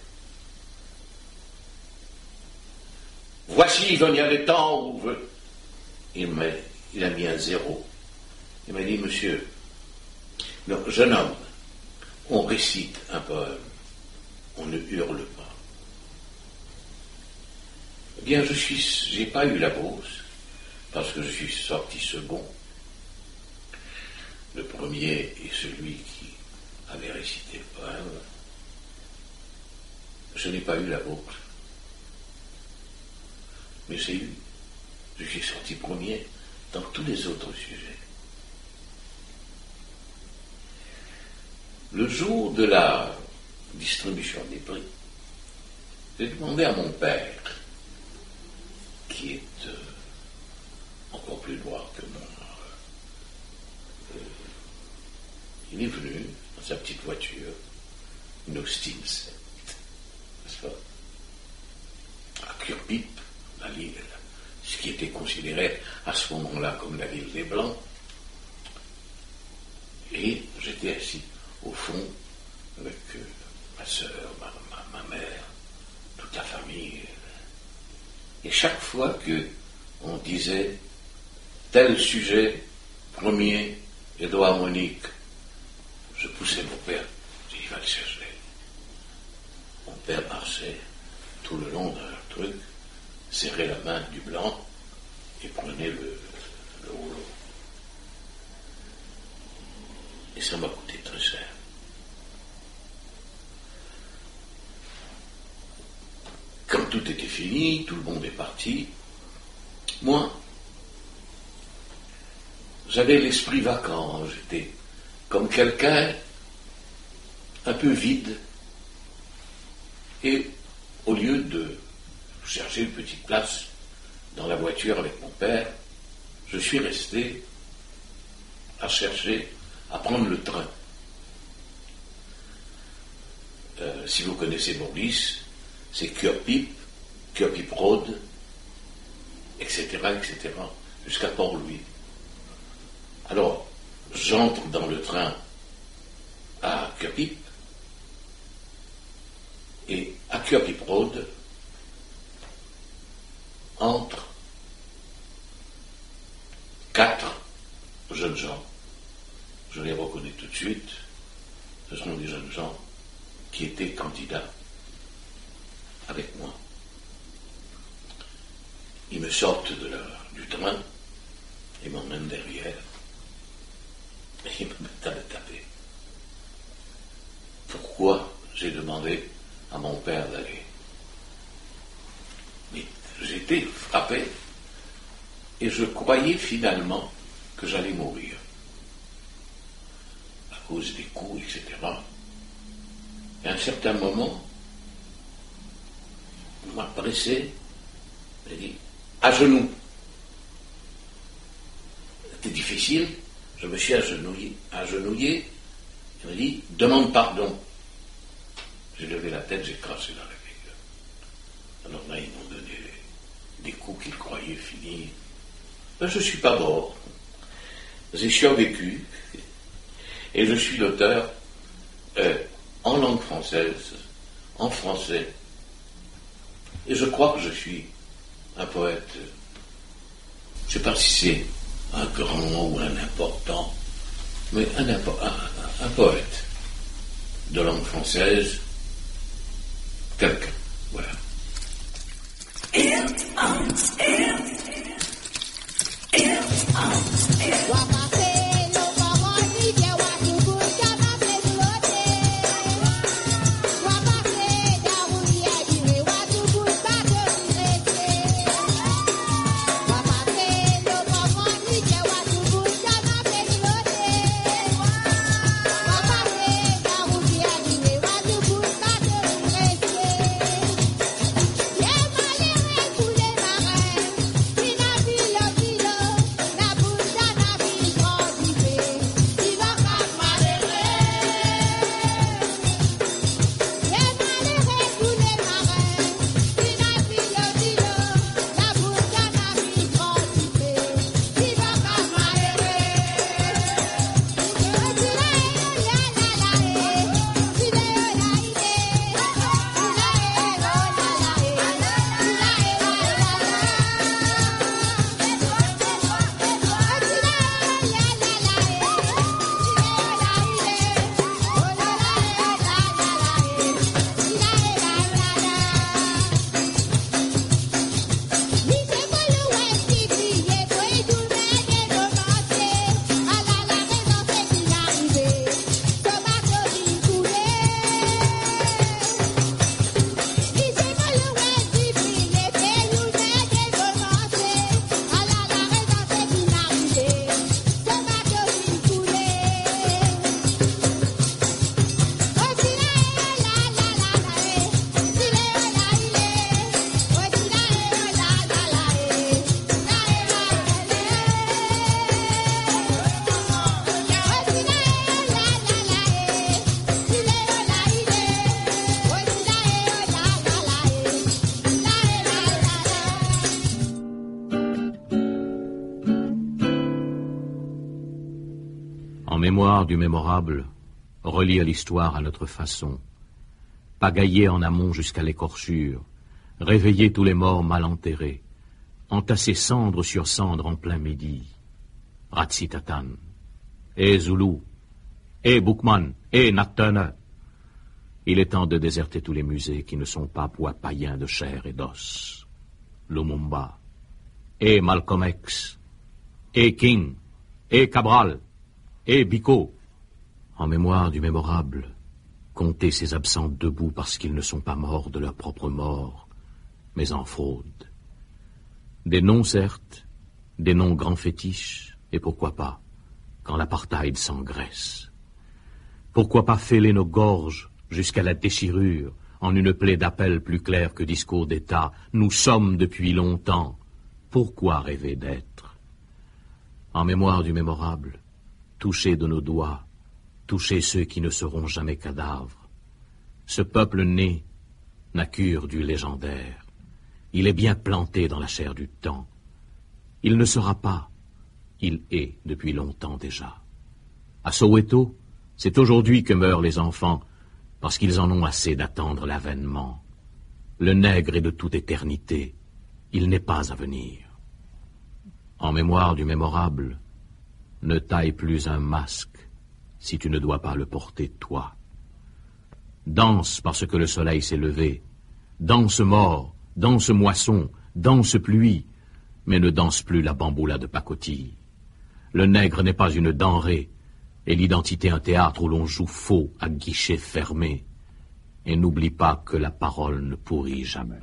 Voici venir les temps où... Il m'a, il a mis un zéro. Il m'a dit, monsieur, non, jeune homme, on récite un poème, on ne hurle pas. Eh bien, je suis, j'ai pas eu la bourse, parce que je suis sorti second. Le premier est celui qui avait récité le poème. Je n'ai pas eu la bourse. Mais j'ai eu. Je suis sorti premier dans tous les autres sujets. Le jour de la distribution des prix, j'ai demandé à mon père, qui est euh, encore plus droit que moi, euh, il est venu dans sa petite voiture, une Austin sept, n'est-ce pas, à Cure-Pipe, la ville, ce qui était considéré à ce moment-là comme la ville des Blancs. Et j'étais assis au fond avec euh, ma soeur, ma, ma, ma mère, toute la famille. Et chaque fois que on disait tel sujet, premier, Édouard Monique, je poussais mon père, je dis, il va le chercher. Mon père marchait tout le long d'un truc, serrait la main du blanc et prenait le, le rouleau. Et ça m'a coûté très cher. Quand tout était fini, tout le monde est parti, moi, j'avais l'esprit vacant, j'étais comme quelqu'un un peu vide. Et au lieu de chercher une petite place dans la voiture avec mon père, je suis resté à chercher, à prendre le train. Euh, si vous connaissez Maurice, c'est Cœur-Pipe, Cœur-Pipe Road, et cetera, et cetera, jusqu'à Port-Louis. Alors, j'entre dans le train à Cœur-Pipe, et à Cœur-Pipe Road, entre quatre jeunes gens. Je les reconnais tout de suite. Ce sont des jeunes gens qui étaient candidats avec moi. Ils me sortent de leur, du train et m'emmènent derrière. Et ils me mettent à le taper. Pourquoi j'ai demandé à mon père d'aller? Mais j'étais frappé et je croyais finalement que j'allais mourir à cause des coups, et cetera. Et à un certain moment, on m'a pressé, m'a dit, à genoux. C'était difficile, je me suis agenouillé, agenouillé, il m'a dit, demande pardon. J'ai levé la tête, j'ai craché dans la figure. Alors là, ils m'ont donné des coups qu'ils croyaient finis. Ben, je ne suis pas mort. J'ai survécu. Et je suis l'auteur euh, en langue française, en français. Et je crois que je suis un poète. Je ne sais pas si c'est un grand ou un important, mais un, un, un, un poète de langue française. Quelqu'un, voilà. Mémoire du mémorable, relire l'histoire à notre façon, pagailler en amont jusqu'à l'écorchure, réveiller tous les morts mal enterrés, entasser cendre sur cendre en plein midi. Ratsitatan, et Zulu, et Boukman, et Nat Turner. Il est temps de déserter tous les musées qui ne sont pas bois païens de chair et d'os. Lumumba, et Malcolm X, et King, et Cabral, et Biko, En mémoire du mémorable, comptez ces absents debout parce qu'ils ne sont pas morts de leur propre mort, mais en fraude. Des noms, certes, des noms grands fétiches, et pourquoi pas, quand l'apartheid s'engraisse. Pourquoi pas fêler nos gorges jusqu'à la déchirure, en une plaie d'appel plus claire que discours d'État. Nous sommes depuis longtemps. Pourquoi rêver d'être? En mémoire du mémorable, touchez de nos doigts, touchez ceux qui ne seront jamais cadavres. Ce peuple né n'a cure du légendaire. Il est bien planté dans la chair du temps. Il ne sera pas, il est depuis longtemps déjà. À Soweto, c'est aujourd'hui que meurent les enfants, parce qu'ils en ont assez d'attendre l'avènement. Le nègre est de toute éternité, il n'est pas à venir. En mémoire du mémorable, ne taille plus un masque si tu ne dois pas le porter toi. Danse parce que le soleil s'est levé, danse mort, danse moisson, danse pluie, mais ne danse plus la bamboula de pacotille. Le nègre n'est pas une denrée, et l'identité un théâtre où l'on joue faux à guichet fermé. Et n'oublie pas que la parole ne pourrit jamais.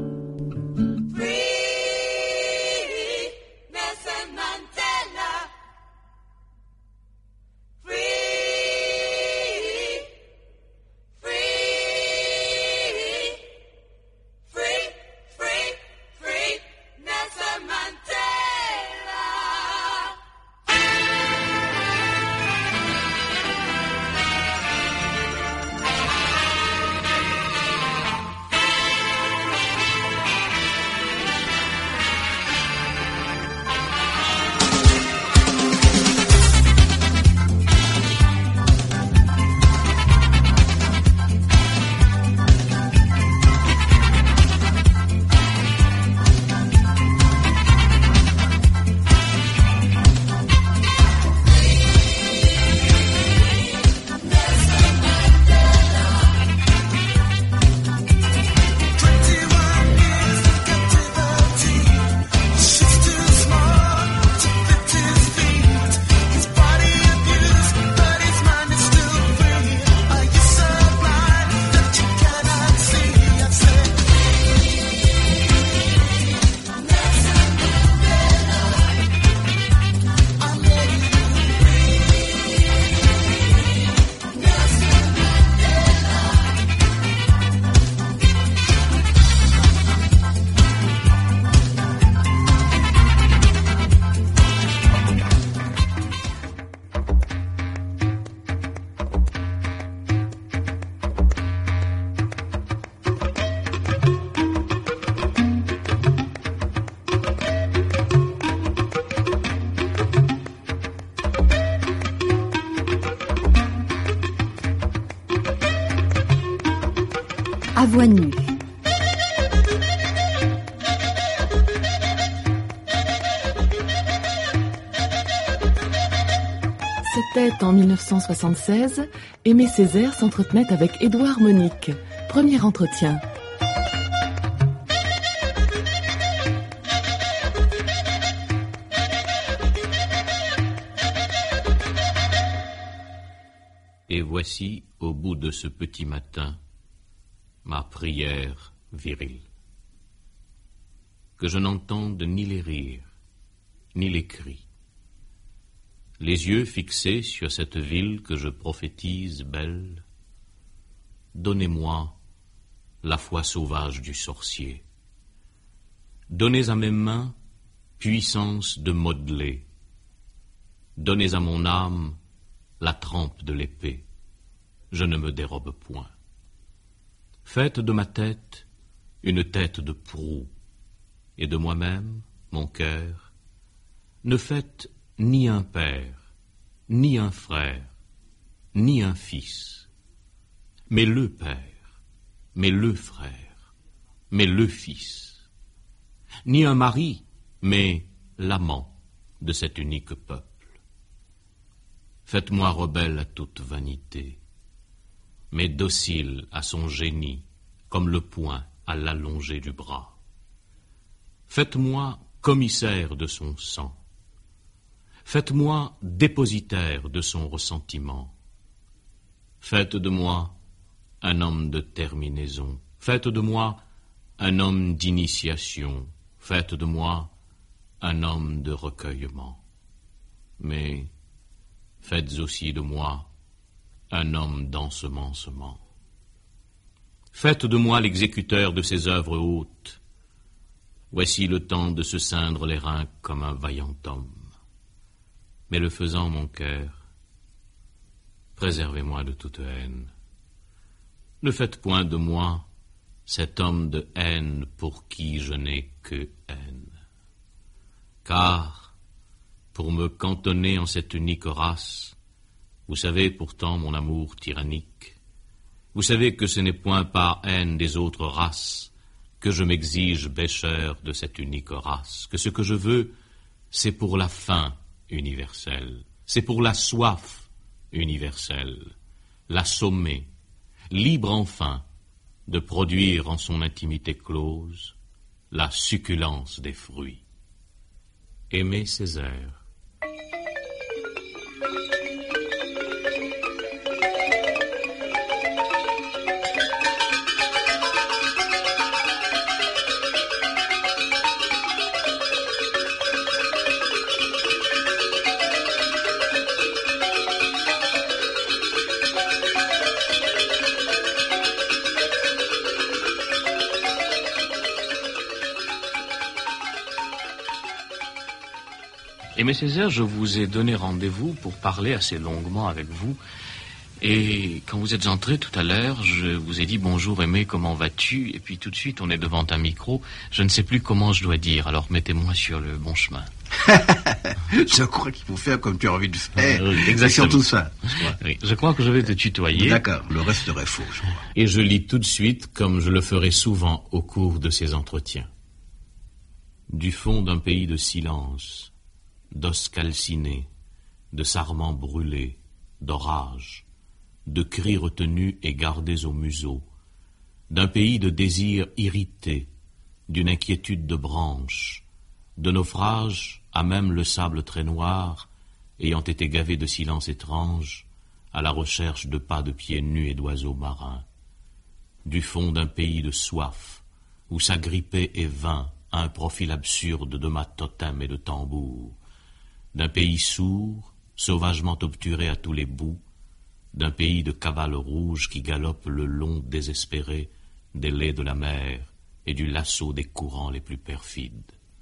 À voix nue. C'était en mille neuf cent soixante-seize, Aimé Césaire s'entretenait avec Édouard Monique. Premier entretien. Et voici, au bout de ce petit matin, ma prière virile. Que je n'entende ni les rires, ni les cris. Les yeux fixés sur cette ville que je prophétise belle, donnez-moi la foi sauvage du sorcier. Donnez à mes mains puissance de modeler. Donnez à mon âme la trempe de l'épée. Je ne me dérobe point. Faites de ma tête une tête de proue, et de moi-même, mon cœur, ne faites ni un père, ni un frère, ni un fils, mais le père, mais le frère, mais le fils, ni un mari, mais l'amant de cet unique peuple. Faites-moi rebelle à toute vanité, mais docile à son génie, comme le poing à l'allongé du bras. Faites-moi commissaire de son sang. Faites-moi dépositaire de son ressentiment. Faites de moi un homme de terminaison. Faites de moi un homme d'initiation. Faites de moi un homme de recueillement. Mais faites aussi de moi un homme d'ensemencement. Faites de moi l'exécuteur de ces œuvres hautes. Voici le temps de se ceindre les reins comme un vaillant homme. Mais le faisant, mon cœur, préservez-moi de toute haine. Ne faites point de moi cet homme de haine pour qui je n'ai que haine. Car, pour me cantonner en cette unique race, vous savez pourtant mon amour tyrannique, vous savez que ce n'est point par haine des autres races que je m'exige bêcheur de cette unique race, que ce que je veux, c'est pour la faim universelle, c'est pour la soif universelle, l'assommer, libre enfin de produire en son intimité close la succulence des fruits. Aimé Césaire. Aimé Césaire, je vous ai donné rendez-vous pour parler assez longuement avec vous. Et quand vous êtes entré tout à l'heure, je vous ai dit « Bonjour Aimé, comment vas-tu ?» Et puis tout de suite, on est devant un micro. Je ne sais plus comment je dois dire, alors mettez-moi sur le bon chemin. Je crois qu'il faut faire comme tu as envie de faire. Oui, exactement. C'est surtout ça. Oui, je crois que je vais te tutoyer. D'accord, le reste serait faux, je crois. Et je lis tout de suite, comme je le ferai souvent au cours de ces entretiens. Du fond d'un pays de silence, d'os calcinés, de sarments brûlés, d'orages, de cris retenus et gardés au museau, d'un pays de désirs irrités, d'une inquiétude de branches, de naufrages à même le sable très noir, ayant été gavé de silence étrange, à la recherche de pas de pieds nus et d'oiseaux marins, du fond d'un pays de soif, où s'agripper est vain à un profil absurde de mâts totems et de tambours, d'un pays sourd, sauvagement obturé à tous les bouts, d'un pays de cavales rouges qui galopent le long désespéré des laits de la mer et du lasso des courants les plus perfides.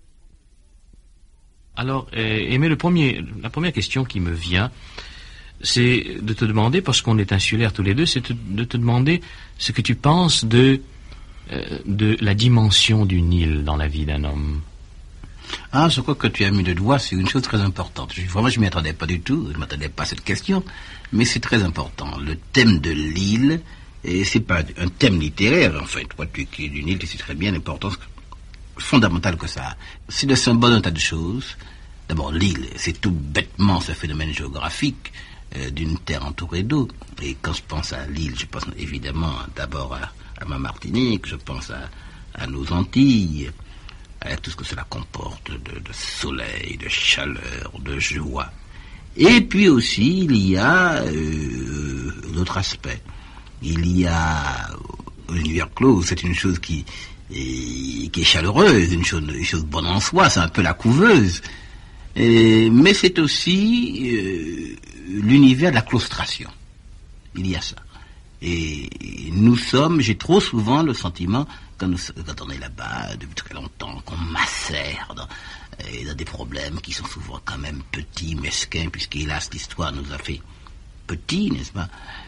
Alors, euh, Aimé, le premier, la première question qui me vient, c'est de te demander, parce qu'on est insulaires tous les deux, c'est de te demander ce que tu penses de, euh, de la dimension d'une île dans la vie d'un homme. Ah, je crois que tu as mis le doigt sur une chose très importante. Je, vraiment, je ne m'y attendais pas du tout, je ne m'attendais pas à cette question, mais c'est très important. Le thème de l'île, et c'est pas un thème littéraire, enfin, toi, tu es d'une île, tu sais très bien l'importance fondamentale que ça a. C'est le symbole d'un tas de choses. D'abord, l'île, c'est tout bêtement ce phénomène géographique euh, d'une terre entourée d'eau. Et quand je pense à l'île, je pense évidemment d'abord à, à ma Martinique, je pense à, à nos Antilles, avec tout ce que cela comporte de, de soleil, de chaleur, de joie. Et puis aussi, il y a euh, d'autres aspects. Il y a l'univers clos, c'est une chose qui, et, qui est chaleureuse, une chose, une chose bonne en soi, c'est un peu la couveuse. Et, mais c'est aussi euh, l'univers de la claustration. Il y a ça. Et nous sommes, j'ai trop souvent le sentiment, quand, nous, quand on est là-bas depuis très longtemps, qu'on macère dans, dans des problèmes qui sont souvent quand même petits, mesquins, puisqu'hélas l'histoire nous a fait petits, n'est-ce pas?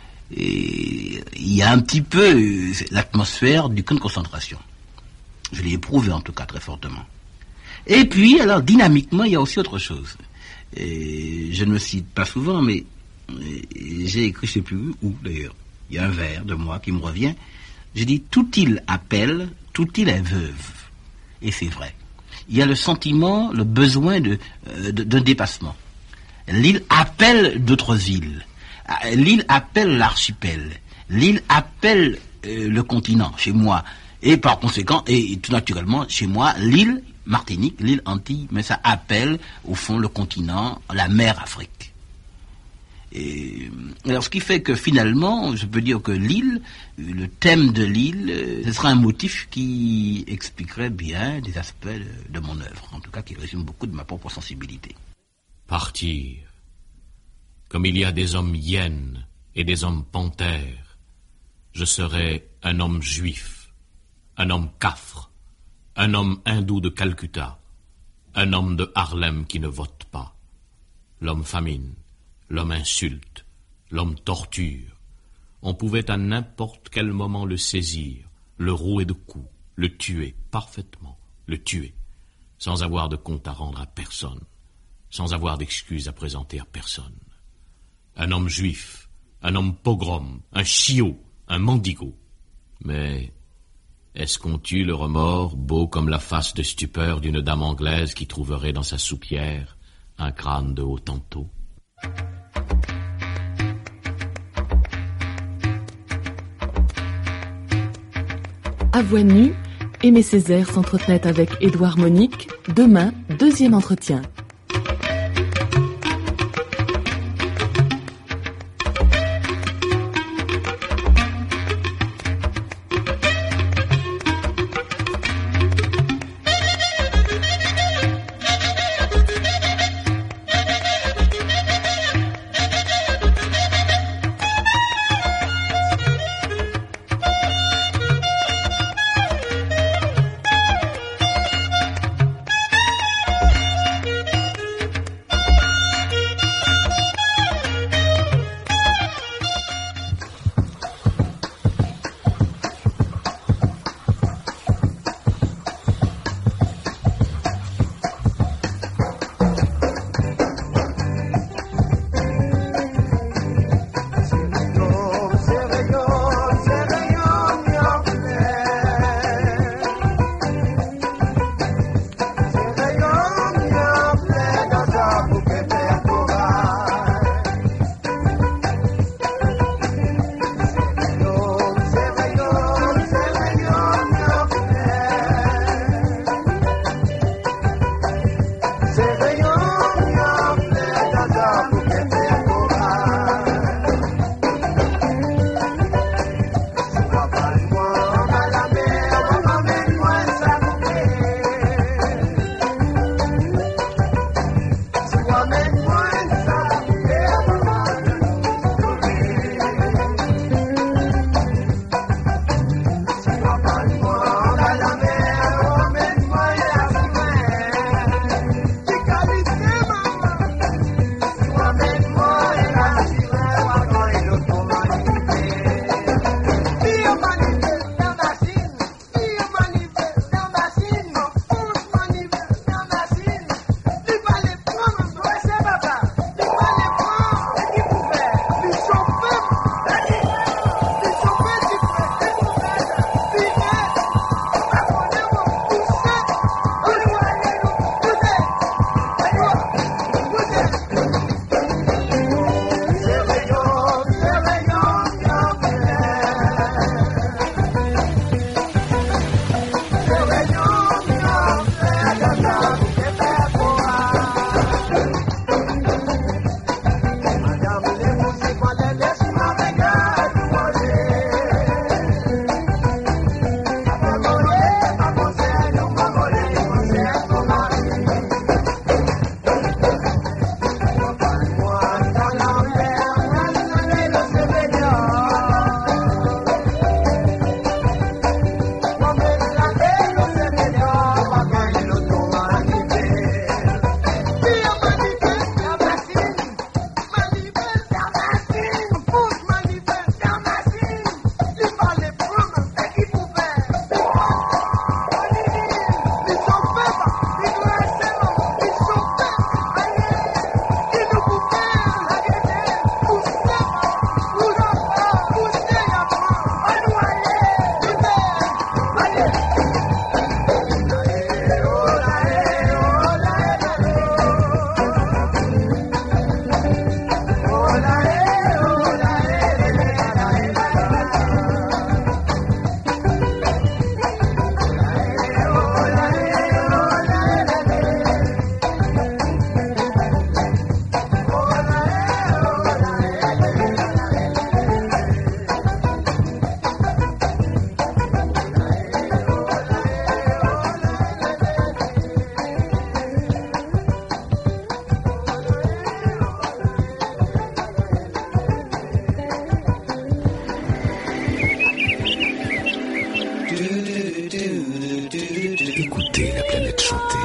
Et il y a un petit peu l'atmosphère du camp de concentration. Je l'ai éprouvé en tout cas très fortement. Et puis, alors dynamiquement, il y a aussi autre chose. Et je ne me cite pas souvent, mais j'ai écrit, je ne sais plus où d'ailleurs, il y a un vers de moi qui me revient. J'ai dit, toute île appelle, toute île est veuve. Et c'est vrai. Il y a le sentiment, le besoin de, euh, de, d'un dépassement. L'île appelle d'autres îles. L'île appelle l'archipel. L'île appelle euh, le continent, chez moi. Et par conséquent, et tout naturellement, chez moi, l'île Martinique, l'île Antilles, mais ça appelle, au fond, le continent, la mer Afrique. Et, alors, ce qui fait que finalement, je peux dire que l'île, le thème de l'île, ce sera un motif qui expliquerait bien des aspects de, de mon œuvre, en tout cas qui résume beaucoup de ma propre sensibilité. Partir. Comme il y a des hommes hyènes et des hommes panthères, je serai un homme juif, un homme cafre, un homme hindou de Calcutta, un homme de Harlem qui ne vote pas. L'homme famine, l'homme insulte, l'homme torture. On pouvait à n'importe quel moment le saisir, le rouer de coups, le tuer parfaitement, le tuer, sans avoir de compte à rendre à personne, sans avoir d'excuses à présenter à personne. Un homme juif, un homme pogrom, un chiot, un mendigo. Mais est-ce qu'on tue le remords, beau comme la face de stupeur d'une dame anglaise qui trouverait dans sa soupière un crâne de Hottentot? À voix nue, Aimé Césaire s'entretenait avec Édouard Monique. Demain, deuxième entretien. Écoutez la planète chanter.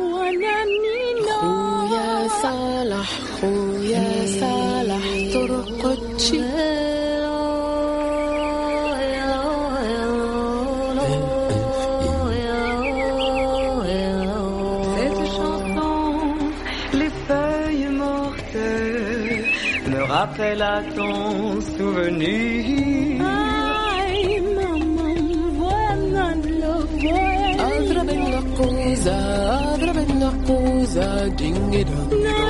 Rappelle à ton souvenir. Ay, maman, voilà le Adra ben la cosa, adra ben la cosa, ding-a-dong,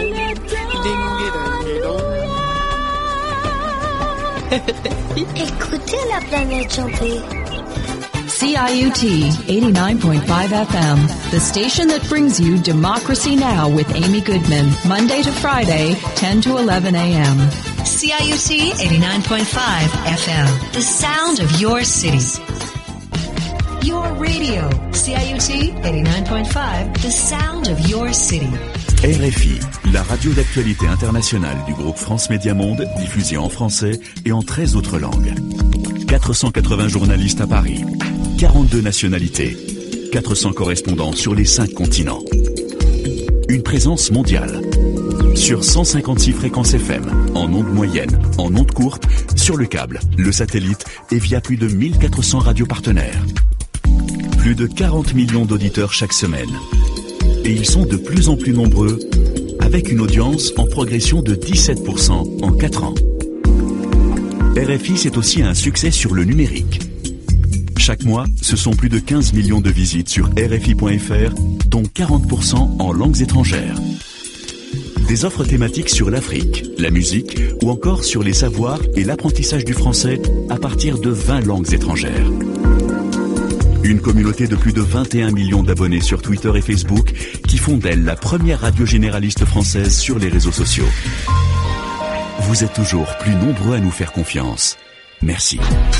ding-a-dong. Écoutez la planète chanter. C I U T eighty-nine point five F M, the station that brings you Democracy Now! With Amy Goodman, Monday to Friday, ten to eleven a.m. C I U T eighty-nine point five F M, the sound of your city. Your radio, C I U T eighty-nine point five, the sound of your city. R F I, la radio d'actualité internationale du groupe France Média Monde, diffusée en français et en treize autres langues. quatre cent quatre-vingts journalistes à Paris, quarante-deux nationalités, quatre cents correspondants sur les cinq continents. Une présence mondiale. Sur cent cinquante-six fréquences F M, en ondes moyennes, en ondes courtes, sur le câble, le satellite et via plus de mille quatre cents radios partenaires. Plus de quarante millions d'auditeurs chaque semaine. Et ils sont de plus en plus nombreux, avec une audience en progression de dix-sept pour cent en quatre ans. R F I, c'est aussi un succès sur le numérique. Chaque mois, ce sont plus de quinze millions de visites sur R F I point F R, dont quarante pour cent en langues étrangères. Des offres thématiques sur l'Afrique, la musique ou encore sur les savoirs et l'apprentissage du français à partir de vingt langues étrangères. Une communauté de plus de vingt et un millions d'abonnés sur Twitter et Facebook qui font d'elle la première radio généraliste française sur les réseaux sociaux. Vous êtes toujours plus nombreux à nous faire confiance. Merci.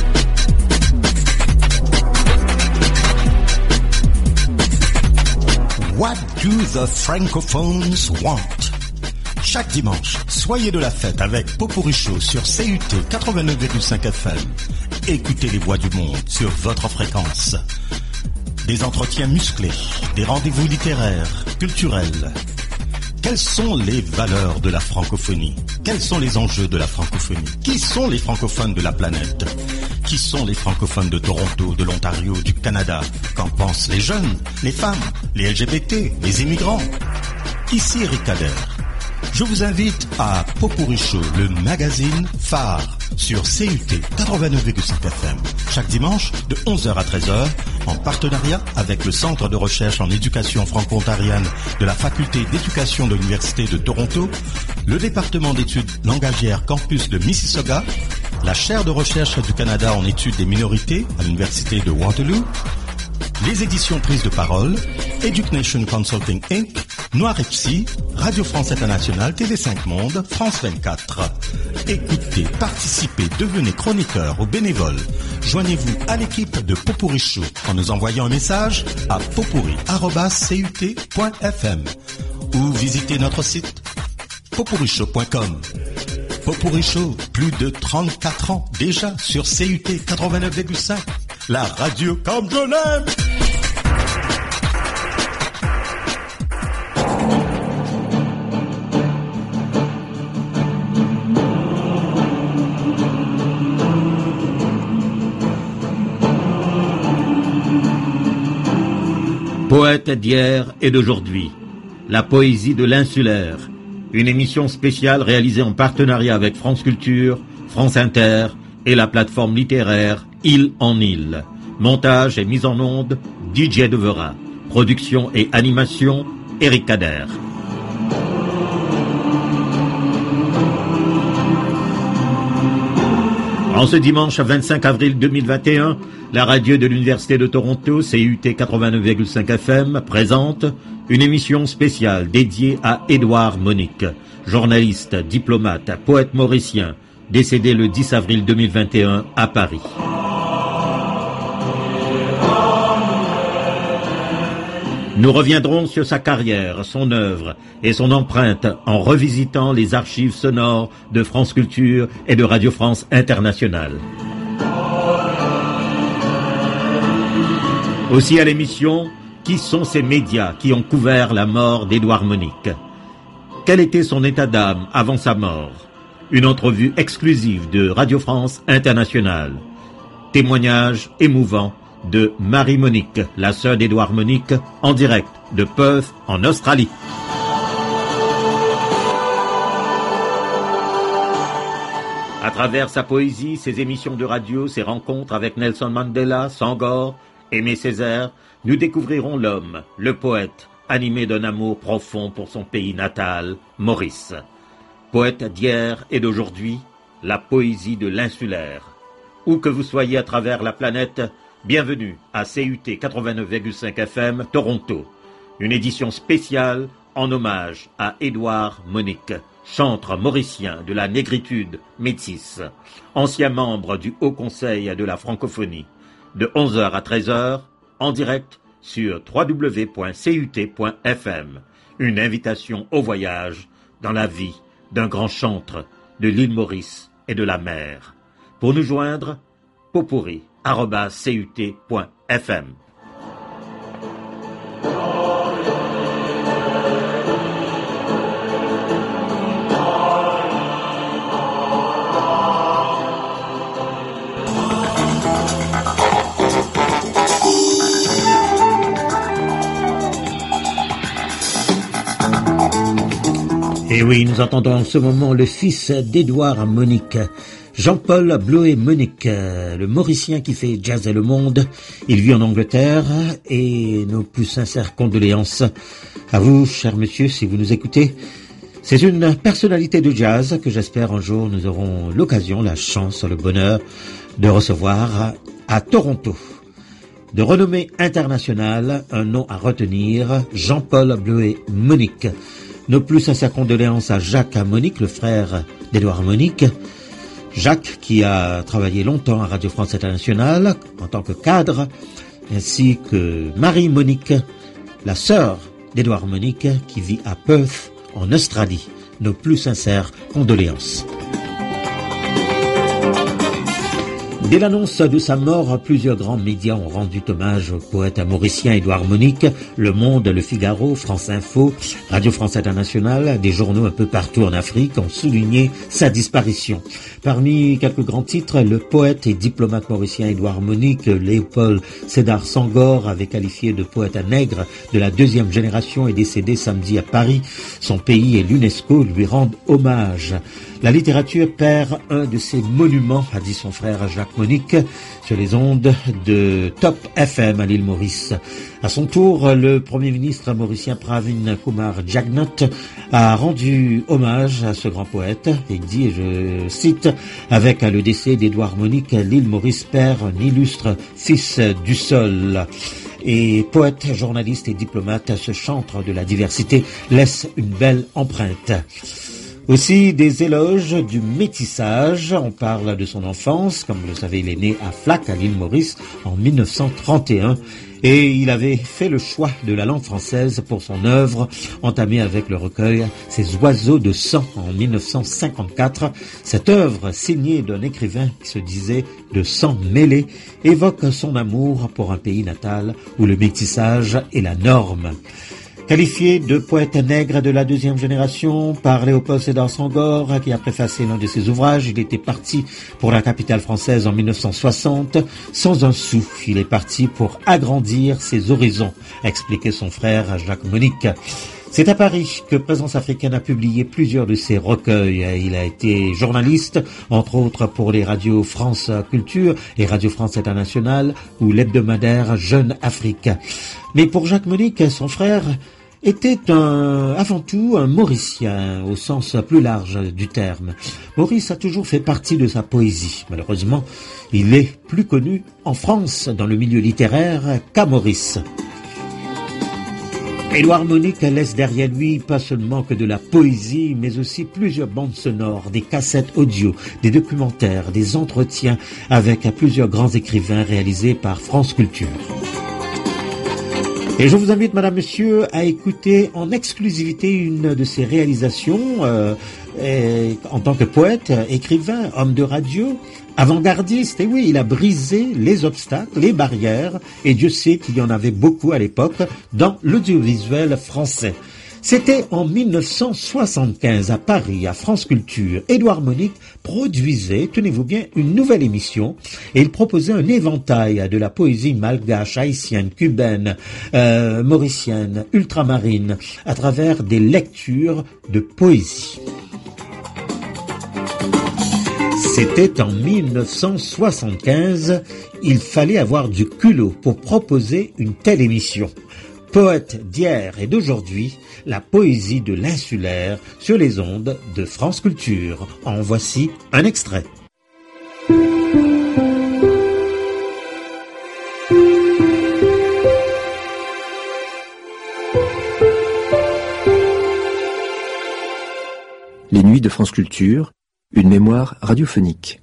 What do the francophones want? Chaque dimanche, soyez de la fête avec Popurrí Show sur C U T quatre-vingt-neuf virgule cinq F M. Écoutez les voix du monde sur votre fréquence. Des entretiens musclés, des rendez-vous littéraires, culturels. Quelles sont les valeurs de la francophonie? Quels sont les enjeux de la francophonie? Qui sont les francophones de la planète? Qui sont les francophones de Toronto, de l'Ontario, du Canada? Qu'en pensent les jeunes, les femmes, les L G B T, les immigrants? Ici Eric Kader. Je vous invite à Popurrí Show, le magazine phare sur C U T quatre-vingt-neuf virgule cinq F M, chaque dimanche de onze heures à treize heures, en partenariat avec le Centre de recherche en éducation franco-ontarienne de la Faculté d'éducation de l'Université de Toronto, le département d'études langagières campus de Mississauga, la chaire de recherche du Canada en études des minorités à l'Université de Waterloo, les éditions Prises de Parole, Education Consulting Incorporée, Noir et Psy, Radio France Internationale, T V cinq Monde, France vingt-quatre. Écoutez, participez, devenez chroniqueur ou bénévole. Joignez-vous à l'équipe de Popurrí Show en nous envoyant un message à popurrí arobase c u t point f m ou visitez notre site popurrí show point com. Popurrí Show, plus de trente-quatre ans déjà sur C U T quatre-vingt-neuf virgule cinq, la radio comme je l'aime. Poète d'hier et d'aujourd'hui, la poésie de l'insulaire, une émission spéciale réalisée en partenariat avec France Culture, France Inter et la plateforme littéraire Île en Île. Montage et mise en onde, D J Devera. Production et animation, Eric Kader. En ce dimanche vingt-cinq avril deux mille vingt et un, la radio de l'Université de Toronto, C U T quatre-vingt-neuf virgule cinq F M, présente une émission spéciale dédiée à Édouard Monique, journaliste, diplomate, poète mauricien, décédé le dix avril deux mille vingt et un à Paris. Nous reviendrons sur sa carrière, son œuvre et son empreinte en revisitant les archives sonores de France Culture et de Radio France Internationale. Aussi à l'émission, Qui sont ces médias qui ont couvert la mort d'Édouard Monique? Quel était son état d'âme avant sa mort? Une entrevue exclusive de Radio France Internationale. Témoignage émouvant de Marie Monique, la sœur d'Édouard Monique, en direct de Perth, en Australie. À travers sa poésie, ses émissions de radio, ses rencontres avec Nelson Mandela, Senghor, Aimé Césaire, nous découvrirons l'homme, le poète, animé d'un amour profond pour son pays natal, Maurice. Poète d'hier et d'aujourd'hui, la poésie de l'insulaire. Où que vous soyez à travers la planète, bienvenue à C U T quatre-vingt-neuf virgule cinq F M, Toronto. Une édition spéciale en hommage à Édouard Monique, chantre mauricien de la négritude métisse, ancien membre du Haut Conseil de la francophonie, de onze heures à treize heures, en direct sur w w w point c u t point f m. Une invitation au voyage dans la vie d'un grand chantre de l'île Maurice et de la mer. Pour nous joindre, potpourri arobase c u t point f m. Et oui, nous entendons en ce moment le fils d'Édouard Monique, Jean-Paul Bloé Monique, le Mauricien qui fait jazzer le monde. Il vit en Angleterre et nos plus sincères condoléances à vous, cher monsieur, si vous nous écoutez. C'est une personnalité de jazz que j'espère un jour nous aurons l'occasion, la chance, le bonheur de recevoir à Toronto. De renommée internationale, un nom à retenir, Jean-Paul Bloé Monique. Nos plus sincères condoléances à Jacques Monique, le frère d'Édouard Monique. Jacques qui a travaillé longtemps à Radio France Internationale en tant que cadre, ainsi que Marie Monique, la sœur d'Édouard Monique qui vit à Perth, en Australie. Nos plus sincères condoléances. Dès l'annonce de sa mort, plusieurs grands médias ont rendu hommage au poète mauricien Édouard Monique. Le Monde, Le Figaro, France Info, Radio France Internationale, des journaux un peu partout en Afrique ont souligné sa disparition. Parmi quelques grands titres, le poète et diplomate mauricien Édouard Monique, Léopold Sédar Senghor, avait qualifié de poète nègre de la deuxième génération, est décédé samedi à Paris. Son pays et l'UNESCO lui rendent hommage. La littérature perd un de ses monuments, a dit son frère Jacques Monique, sur les ondes de Top F M à l'île Maurice. À son tour, le Premier ministre mauricien Pravin Kumar Jagnnath a rendu hommage à ce grand poète et dit, et je cite, « Avec le décès d'Édouard Monique, l'île Maurice perd un illustre fils du sol. » Et poète, journaliste et diplomate, ce chantre de la diversité laisse une belle empreinte. Aussi des éloges du métissage. On parle de son enfance. Comme vous le savez, il est né à Flac, à l'île Maurice, en mille neuf cent trente et un. Et il avait fait le choix de la langue française pour son œuvre, entamée avec le recueil « Ces oiseaux de sang » en mille neuf cent cinquante-quatre. Cette œuvre, signée d'un écrivain qui se disait de sang mêlé, évoque son amour pour un pays natal où le métissage est la norme. Qualifié de poète nègre de la deuxième génération par Léopold Sédar Senghor, qui a préfacé l'un de ses ouvrages, il était parti pour la capitale française en mille neuf cent soixante. Sans un sou, il est parti pour agrandir ses horizons, a expliqué son frère Jacques Monique. C'est à Paris que Présence africaine a publié plusieurs de ses recueils. Il a été journaliste, entre autres pour les radios France Culture et Radio France Internationale ou l'hebdomadaire Jeune Afrique. Mais pour Jacques Monique, son frère était un, avant tout un Mauricien au sens plus large du terme. Maurice a toujours fait partie de sa poésie. Malheureusement, il est plus connu en France dans le milieu littéraire qu'à Maurice. Édouard Monique laisse derrière lui pas seulement que de la poésie, mais aussi plusieurs bandes sonores, des cassettes audio, des documentaires, des entretiens avec plusieurs grands écrivains réalisés par France Culture. Et je vous invite, madame, monsieur, à écouter en exclusivité une de ses réalisations euh, et, en tant que poète, écrivain, homme de radio, avant-gardiste. Et oui, il a brisé les obstacles, les barrières, et Dieu sait qu'il y en avait beaucoup à l'époque dans l'audiovisuel français. C'était en mille neuf cent soixante-quinze à Paris, à France Culture. Édouard Monique produisait, tenez-vous bien, une nouvelle émission et il proposait un éventail de la poésie malgache, haïtienne, cubaine, euh, mauricienne, ultramarine, à travers des lectures de poésie. C'était en mille neuf cent soixante-quinze, il fallait avoir du culot pour proposer une telle émission. Poète d'hier et d'aujourd'hui, la poésie de l'insulaire sur les ondes de France Culture. En voici un extrait. Les nuits de France Culture, une mémoire radiophonique.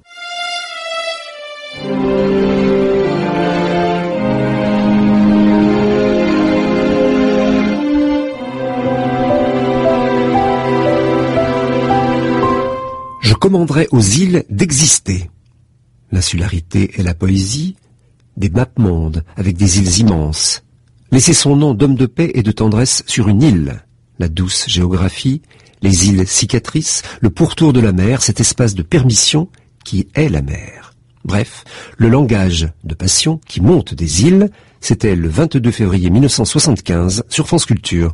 Je commanderais aux îles d'exister. L'insularité et la poésie, des mapes-mondes avec des îles immenses. Laisser son nom d'homme de paix et de tendresse sur une île. La douce géographie, les îles cicatrices, le pourtour de la mer, cet espace de permission qui est la mer. Bref, le langage de passion qui monte des îles, c'était le vingt-deux février mille neuf cent soixante-quinze sur France Culture.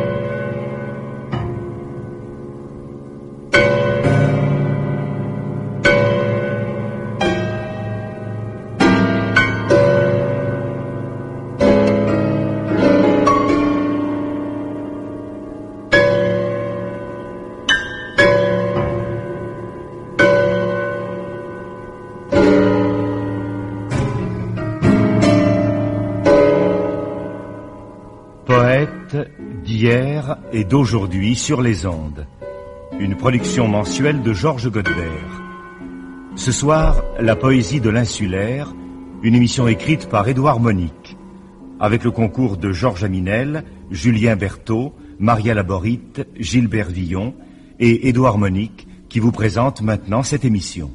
D'hier et d'aujourd'hui sur les ondes. Une production mensuelle de Georges Godebert. Ce soir, la poésie de l'insulaire, une émission écrite par Édouard Monique, avec le concours de Georges Aminel, Julien Berthaud, Maria Laborite, Gilbert Villon et Édouard Monique, qui vous présente maintenant cette émission.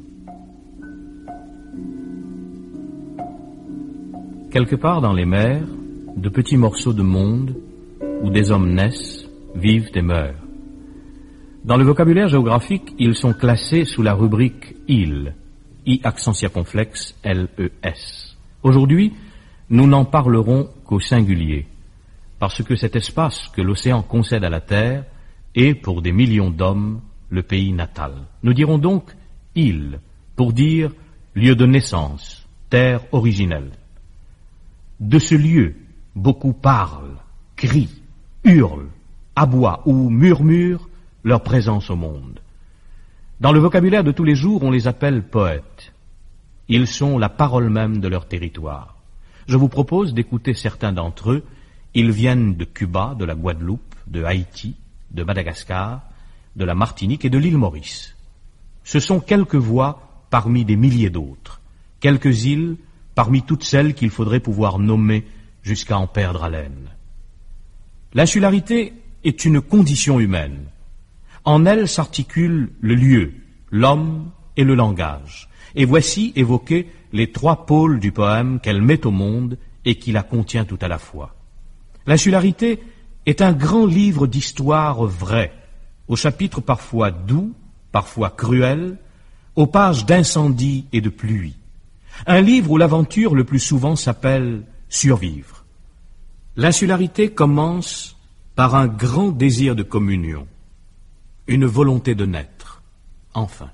Quelque part dans les mers, de petits morceaux de monde où des hommes naissent, vivent et meurent. Dans le vocabulaire géographique, ils sont classés sous la rubrique île, I accent circonflexe, L E S. Aujourd'hui, nous n'en parlerons qu'au singulier, parce que cet espace que l'océan concède à la terre est, pour des millions d'hommes, le pays natal. Nous dirons donc île, pour dire lieu de naissance, terre originelle. De ce lieu, beaucoup parlent, crient, hurlent, aboient ou murmurent leur présence au monde. Dans le vocabulaire de tous les jours, on les appelle poètes. Ils sont la parole même de leur territoire. Je vous propose d'écouter certains d'entre eux. Ils viennent de Cuba, de la Guadeloupe, de Haïti, de Madagascar, de la Martinique et de l'île Maurice. Ce sont quelques voix parmi des milliers d'autres, quelques îles parmi toutes celles qu'il faudrait pouvoir nommer jusqu'à en perdre haleine. L'insularité est une condition humaine. En elle s'articulent le lieu, l'homme et le langage. Et voici évoqués les trois pôles du poème qu'elle met au monde et qui la contient tout à la fois. L'insularité est un grand livre d'histoire vraie, aux chapitres parfois doux, parfois cruels, aux pages d'incendie et de pluie. Un livre où l'aventure le plus souvent s'appelle « Survivre ». L'insularité commence par un grand désir de communion, une volonté de naître, enfin.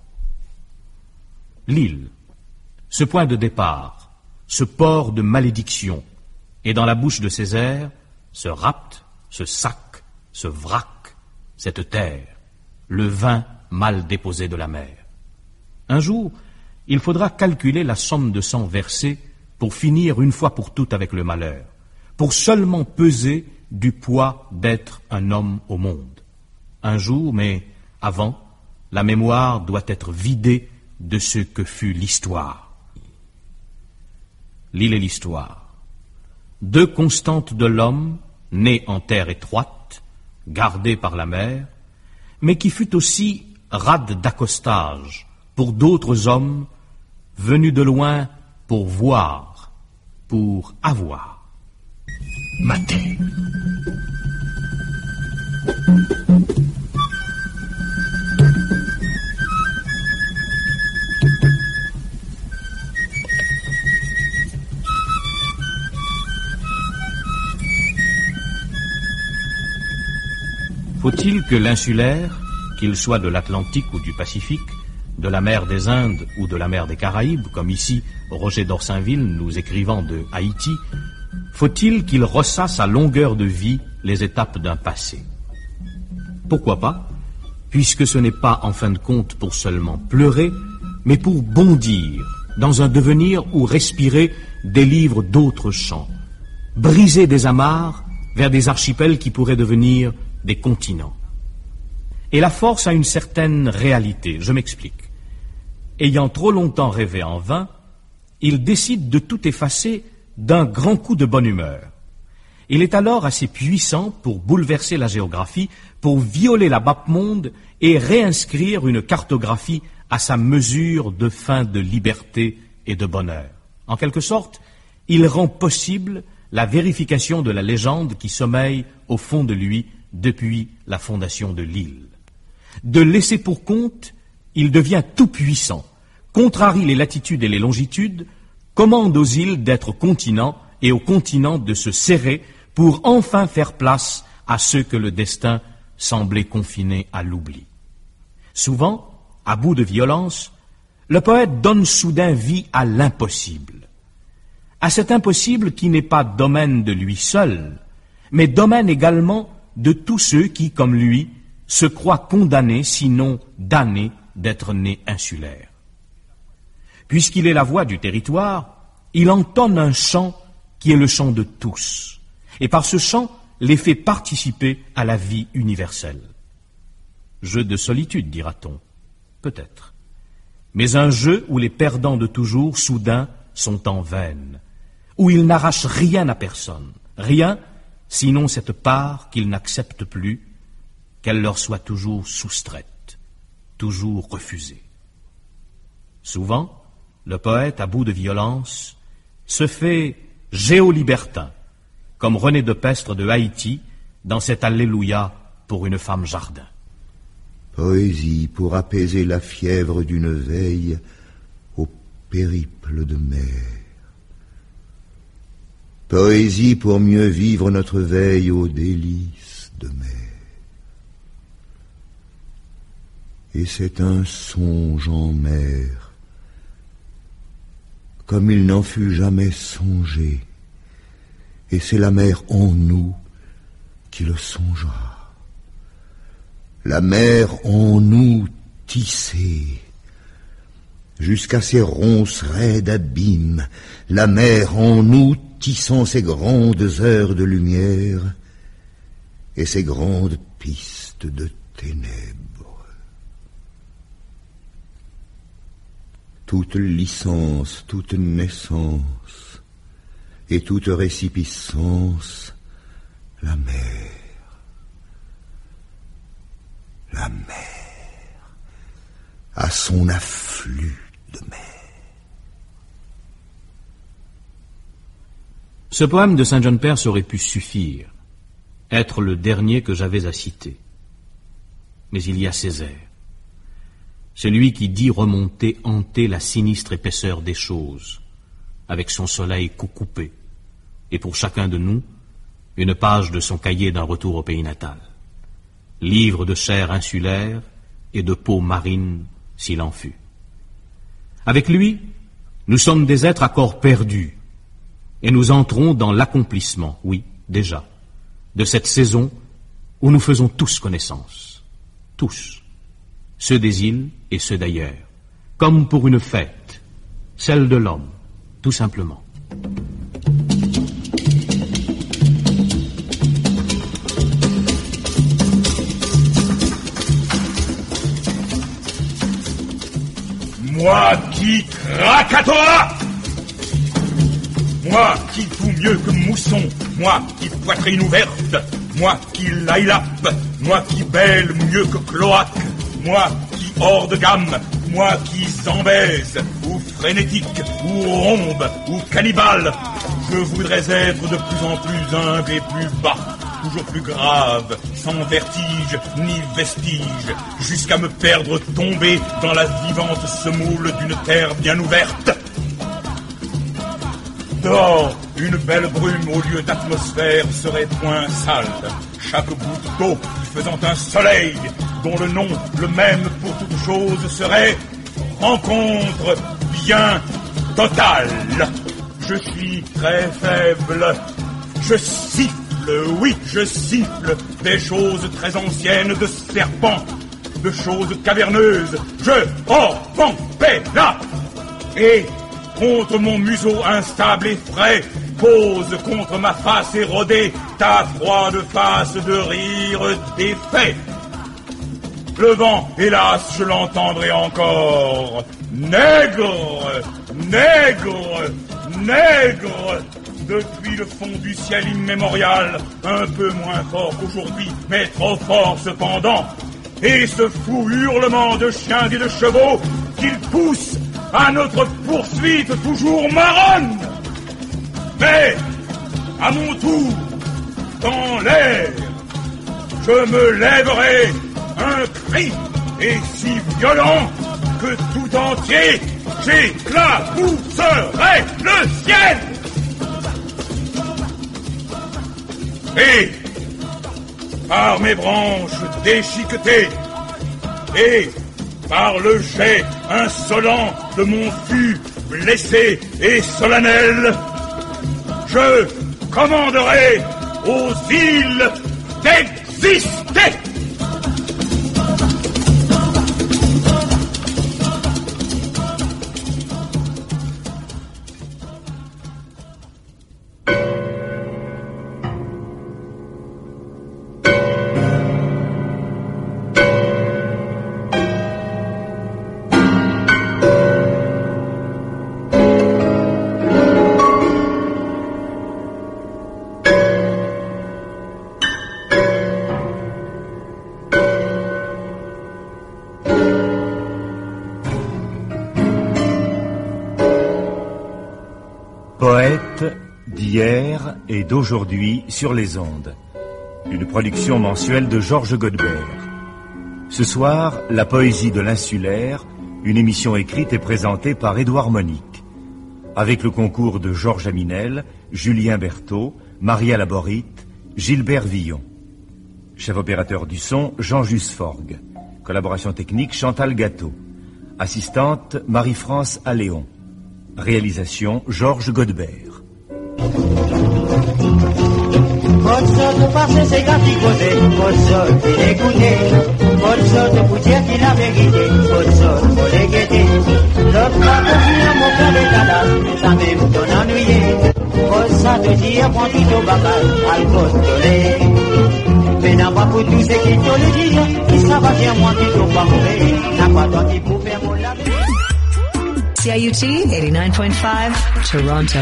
L'île, ce point de départ, ce port de malédiction, et dans la bouche de ces airs, ce rapt, ce sac, ce vrac, cette terre, le vin mal déposé de la mer. Un jour, il faudra calculer la somme de sang versée pour finir une fois pour toutes avec le malheur, pour seulement peser du poids d'être un homme au monde. Un jour, mais avant, la mémoire doit être vidée de ce que fut l'histoire. L'île et l'histoire. deux constantes de l'homme, né en terre étroite, gardé par la mer, mais qui fut aussi rade d'accostage pour d'autres hommes venus de loin pour voir, pour avoir. Maté. Faut-il que l'insulaire, qu'il soit de l'Atlantique ou du Pacifique, de la mer des Indes ou de la mer des Caraïbes, comme ici Roger d'Orsainville nous écrivant de Haïti, faut-il qu'il ressasse à longueur de vie les étapes d'un passé? Pourquoi pas, puisque ce n'est pas en fin de compte pour seulement pleurer, mais pour bondir dans un devenir où respirer délivre d'autres champs, briser des amarres vers des archipels qui pourraient devenir des continents. Et la force a une certaine réalité, je m'explique. Ayant trop longtemps rêvé en vain, il décide de tout effacer d'un grand coup de bonne humeur. Il est alors assez puissant pour bouleverser la géographie, pour violer la mappemonde et réinscrire une cartographie à sa mesure de fin de liberté et de bonheur. En quelque sorte, il rend possible la vérification de la légende qui sommeille au fond de lui depuis la fondation de l'île. De laisser pour compte, il devient tout-puissant, contrarie les latitudes et les longitudes, commande aux îles d'être continents et aux continents de se serrer pour enfin faire place à ceux que le destin semblait confiner à l'oubli. Souvent, à bout de violence, le poète donne soudain vie à l'impossible. À cet impossible qui n'est pas domaine de lui seul, mais domaine également de tous ceux qui, comme lui, se croient condamnés, sinon damnés, d'être nés insulaires. Puisqu'il est la voix du territoire, il entonne un chant qui est le chant de tous, et par ce chant les fait participer à la vie universelle. Jeu de solitude, dira-t-on, peut-être, mais un jeu où les perdants de toujours, soudain, sont en veine, où ils n'arrachent rien à personne, rien, sinon cette part qu'ils n'acceptent plus, qu'elle leur soit toujours soustraite, toujours refusée. Souvent, le poète, à bout de violence, se fait géolibertin, comme René de Pestre de Haïti, dans cet Alléluia pour une femme jardin. Poésie pour apaiser la fièvre d'une veille au périple de mer. Poésie pour mieux vivre notre veille aux délices de mer. Et c'est un songe en mer, comme il n'en fut jamais songé, et c'est la mer en nous qui le songera. La mer en nous tissée, jusqu'à ses ronces raides abîmes, la mer en nous tissant ses grandes heures de lumière et ses grandes pistes de ténèbres. Toute licence, toute naissance et toute récipiscence, la mer, la mer, à son afflux de mer. Ce poème de Saint John Perse aurait pu suffire, être le dernier que j'avais à citer. Mais il y a Césaire, celui qui dit remonter, hanter la sinistre épaisseur des choses, avec son soleil coucoupé, et pour chacun de nous, une page de son cahier d'un retour au pays natal. Livre de chair insulaire et de peau marine, s'il en fut. Avec lui, nous sommes des êtres à corps perdus, et nous entrons dans l'accomplissement, oui, déjà, de cette saison où nous faisons tous connaissance. Tous. Ceux des îles et ceux d'ailleurs. Comme pour une fête. Celle de l'homme, tout simplement. Moi qui Krakatoa, Moi qui fous mieux que mousson, moi qui poitrine ouverte, moi qui laïlape, moi qui bêle mieux que cloaque, moi qui hors de gamme, moi qui zambèse, ou frénétique, ou rombe, ou cannibale, je voudrais être de plus en plus humble et plus bas, toujours plus grave, sans vertige ni vestige, jusqu'à me perdre tombé dans la vivante semoule d'une terre bien ouverte. Dehors, une belle brume au lieu d'atmosphère serait point sale. Chaque goutte d'eau faisant un soleil, dont le nom, le même pour toute chose, serait rencontre bien totale. Je suis très faible. Je siffle, oui, je siffle des choses très anciennes de serpents, de choses caverneuses. Je, oh, bon, paix, là. Et contre mon museau instable et frais, pose contre ma face érodée ta froide face de rire défait. Le vent, hélas, je l'entendrai encore. Nègre, nègre, nègre. Depuis le fond du ciel immémorial, un peu moins fort qu'aujourd'hui, mais trop fort cependant. Et ce fou hurlement de chiens et de chevaux qu'il pousse à notre poursuite toujours marronne. Mais, à mon tour, dans l'air, je me lèverai un cri, et si violent que tout entier j'éclabousserai le ciel. Et, par mes branches déchiquetées, et par le jet insolent de mon fût blessé et solennel, je commanderai aux îles d'exister. D'hier et d'aujourd'hui sur les ondes. Une production mensuelle de Georges Godebert. Ce soir, la poésie de l'insulaire, une émission écrite et présentée par Édouard Monique. Avec le concours de Georges Aminel, Julien Berthaud, Maria Laborite, Gilbert Villon. Chef opérateur du son, Jean-Just Forgue. Collaboration technique, Chantal Gâteau. Assistante, Marie-France Alléon. Réalisation, Georges Godebert. Pozzo tu passe sei gatti così, pozzo ti l'écouter, pozzo tu putia ti la vérité, pozzo tu l'éguetter. L'autre pas confiant mon cœur de tadas, ça même ton ennuyé, pozzo te dire bon tu te babal, al costolé. Mais n'a pas pour tout ce qui te le dit, qui ça va bien moi qui te pas mourir, n'a pas toi qui pour faire mon laver. C I U T eighty-nine point five, Toronto.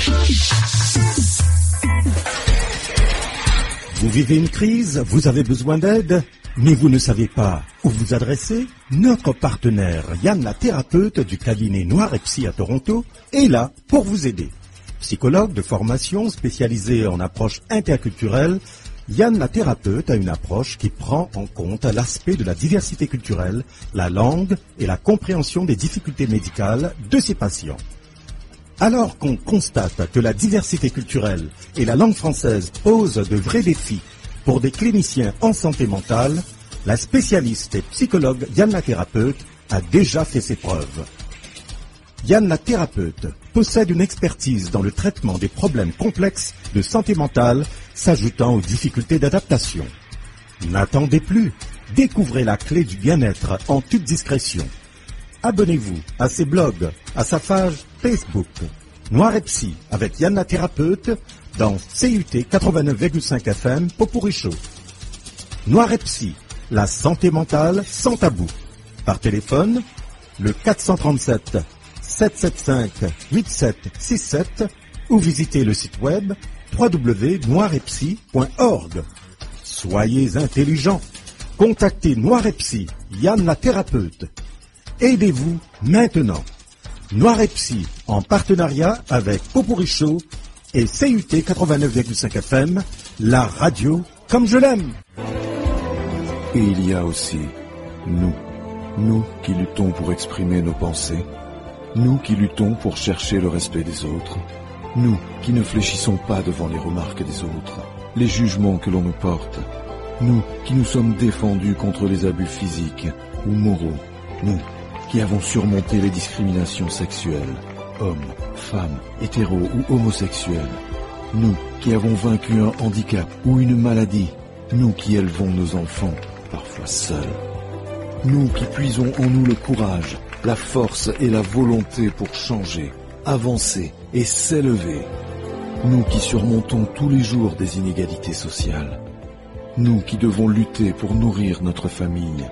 Vous vivez une crise, vous avez besoin d'aide, mais vous ne savez pas où vous adresser? Notre partenaire Yann la thérapeute du cabinet Noir et Psy à Toronto est là pour vous aider. Psychologue de formation spécialisé en approche interculturelle, Yann la thérapeute a une approche qui prend en compte l'aspect de la diversité culturelle, la langue et la compréhension des difficultés médicales de ses patients. Alors qu'on constate que la diversité culturelle et la langue française posent de vrais défis pour des cliniciens en santé mentale, la spécialiste et psychologue Yann la thérapeute a déjà fait ses preuves. Yann la thérapeute possède une expertise dans le traitement des problèmes complexes de santé mentale s'ajoutant aux difficultés d'adaptation. N'attendez plus, découvrez la clé du bien-être en toute discrétion. Abonnez-vous à ses blogs, à sa page Facebook. Noir et Psy avec Yann la thérapeute dans C U T quatre-vingt-neuf virgule cinq F M Popuricho. Noir et Psy, la santé mentale sans tabou. Par téléphone, le quatre cent trente-sept sept cent soixante-cinq huit sept six sept ou visitez le site web w w w point noirepsy point org. Soyez intelligents. Contactez Noirepsy, Yann la thérapeute. Aidez-vous maintenant. Noirepsy en partenariat avec Popuricho et C U T quatre-vingt-neuf virgule cinq F M, la radio comme je l'aime. Et il y a aussi nous, nous qui luttons pour exprimer nos pensées, nous qui luttons pour chercher le respect des autres, nous qui ne fléchissons pas devant les remarques des autres, les jugements que l'on nous porte, nous qui nous sommes défendus contre les abus physiques ou moraux, nous qui avons surmonté les discriminations sexuelles, hommes, femmes, hétéros ou homosexuels, nous qui avons vaincu un handicap ou une maladie, nous qui élevons nos enfants, parfois seuls, nous qui puisons en nous le courage, la force et la volonté pour changer, avancer et s'élever, nous qui surmontons tous les jours des inégalités sociales, nous qui devons lutter pour nourrir notre famille.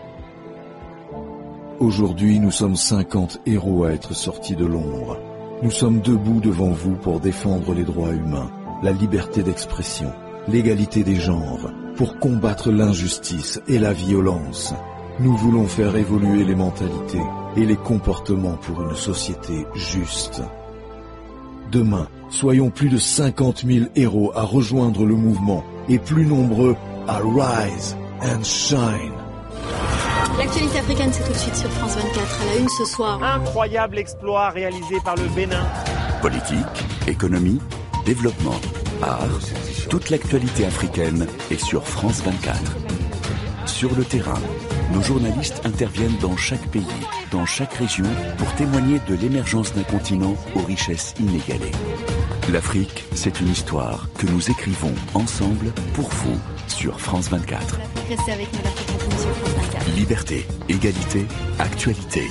Aujourd'hui, nous sommes cinquante héros à être sortis de l'ombre. Nous sommes debout devant vous pour défendre les droits humains, la liberté d'expression, l'égalité des genres, pour combattre l'injustice et la violence. Nous voulons faire évoluer les mentalités et les comportements pour une société juste. Demain, soyons plus de cinquante mille héros à rejoindre le mouvement et plus nombreux à rise and shine. L'actualité africaine, c'est tout de suite sur France vingt-quatre. À la une ce soir. Incroyable exploit réalisé par le Bénin. Politique, économie, développement, art, toute l'actualité africaine est sur France vingt-quatre. Sur le terrain, nos journalistes interviennent dans chaque pays, dans chaque région, pour témoigner de l'émergence d'un continent aux richesses inégalées. L'Afrique, c'est une histoire que nous écrivons ensemble pour vous sur France vingt-quatre. Restez avec nous, l'Afrique continue sur France vingt-quatre. Liberté, égalité, actualité.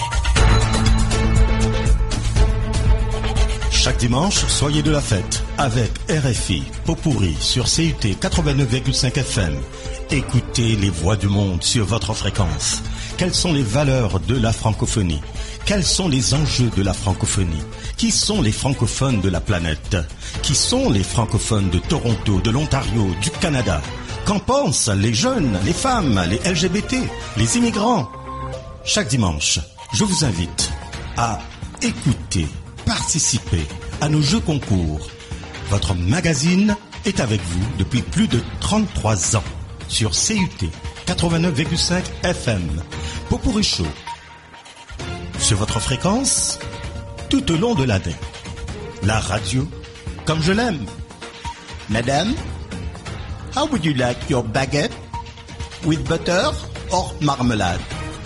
Chaque dimanche, soyez de la fête avec R F I, Popurri sur C U T quatre-vingt-neuf virgule cinq F M. Écoutez les voix du monde sur votre fréquence. Quelles sont les valeurs de la francophonie? Quels sont les enjeux de la francophonie? Qui sont les francophones de la planète? Qui sont les francophones de Toronto, de l'Ontario, du Canada? Qu'en pensent les jeunes, les femmes, les L G B T, les immigrants? Chaque dimanche, je vous invite à écouter, participer à nos jeux concours. Votre magazine est avec vous depuis plus de trente-trois ans sur C U T quatre-vingt-neuf virgule cinq F M. Popuricho sur votre fréquence tout au long de l'année. La radio comme je l'aime. Madame, how would you like your baguette? With butter or marmelade?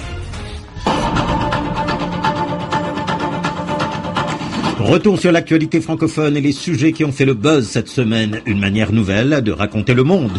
Retour sur l'actualité francophone et les sujets qui ont fait le buzz cette semaine. Une manière nouvelle de raconter le monde.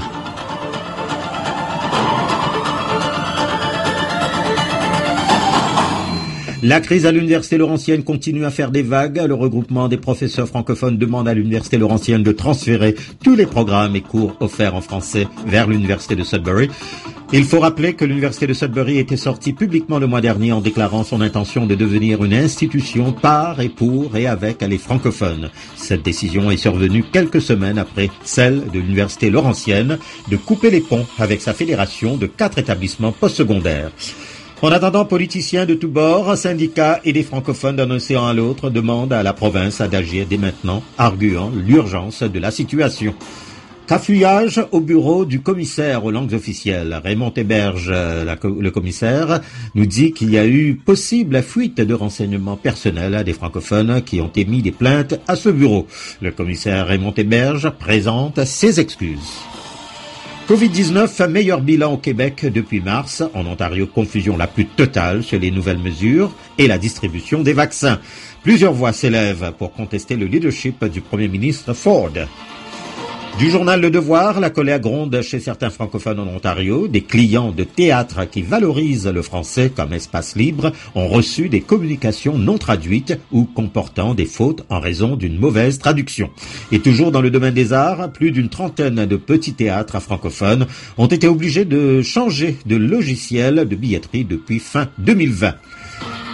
La crise à l'université Laurentienne continue à faire des vagues. Le regroupement des professeurs francophones demande à l'université Laurentienne de transférer tous les programmes et cours offerts en français vers l'université de Sudbury. Il faut rappeler que l'université de Sudbury était sortie publiquement le mois dernier en déclarant son intention de devenir une institution par et pour et avec les francophones. Cette décision est survenue quelques semaines après celle de l'université Laurentienne de couper les ponts avec sa fédération de quatre établissements postsecondaires. En attendant, politiciens de tous bords, syndicats et des francophones d'un océan à l'autre demandent à la province d'agir dès maintenant, arguant l'urgence de la situation. Cafouillage au bureau du commissaire aux langues officielles. Raymond Héberge, la, le commissaire, nous dit qu'il y a eu possible fuite de renseignements personnels des francophones qui ont émis des plaintes à ce bureau. Le commissaire Raymond Héberge présente ses excuses. covid dix-neuf, meilleur bilan au Québec depuis mars. En Ontario, confusion la plus totale sur les nouvelles mesures et la distribution des vaccins. Plusieurs voix s'élèvent pour contester le leadership du premier ministre Ford. Du journal Le Devoir, la colère gronde chez certains francophones en Ontario. Des clients de théâtre qui valorisent le français comme espace libre ont reçu des communications non traduites ou comportant des fautes en raison d'une mauvaise traduction. Et toujours dans le domaine des arts, plus d'une trentaine de petits théâtres francophones ont été obligés de changer de logiciel de billetterie depuis fin deux mille vingt.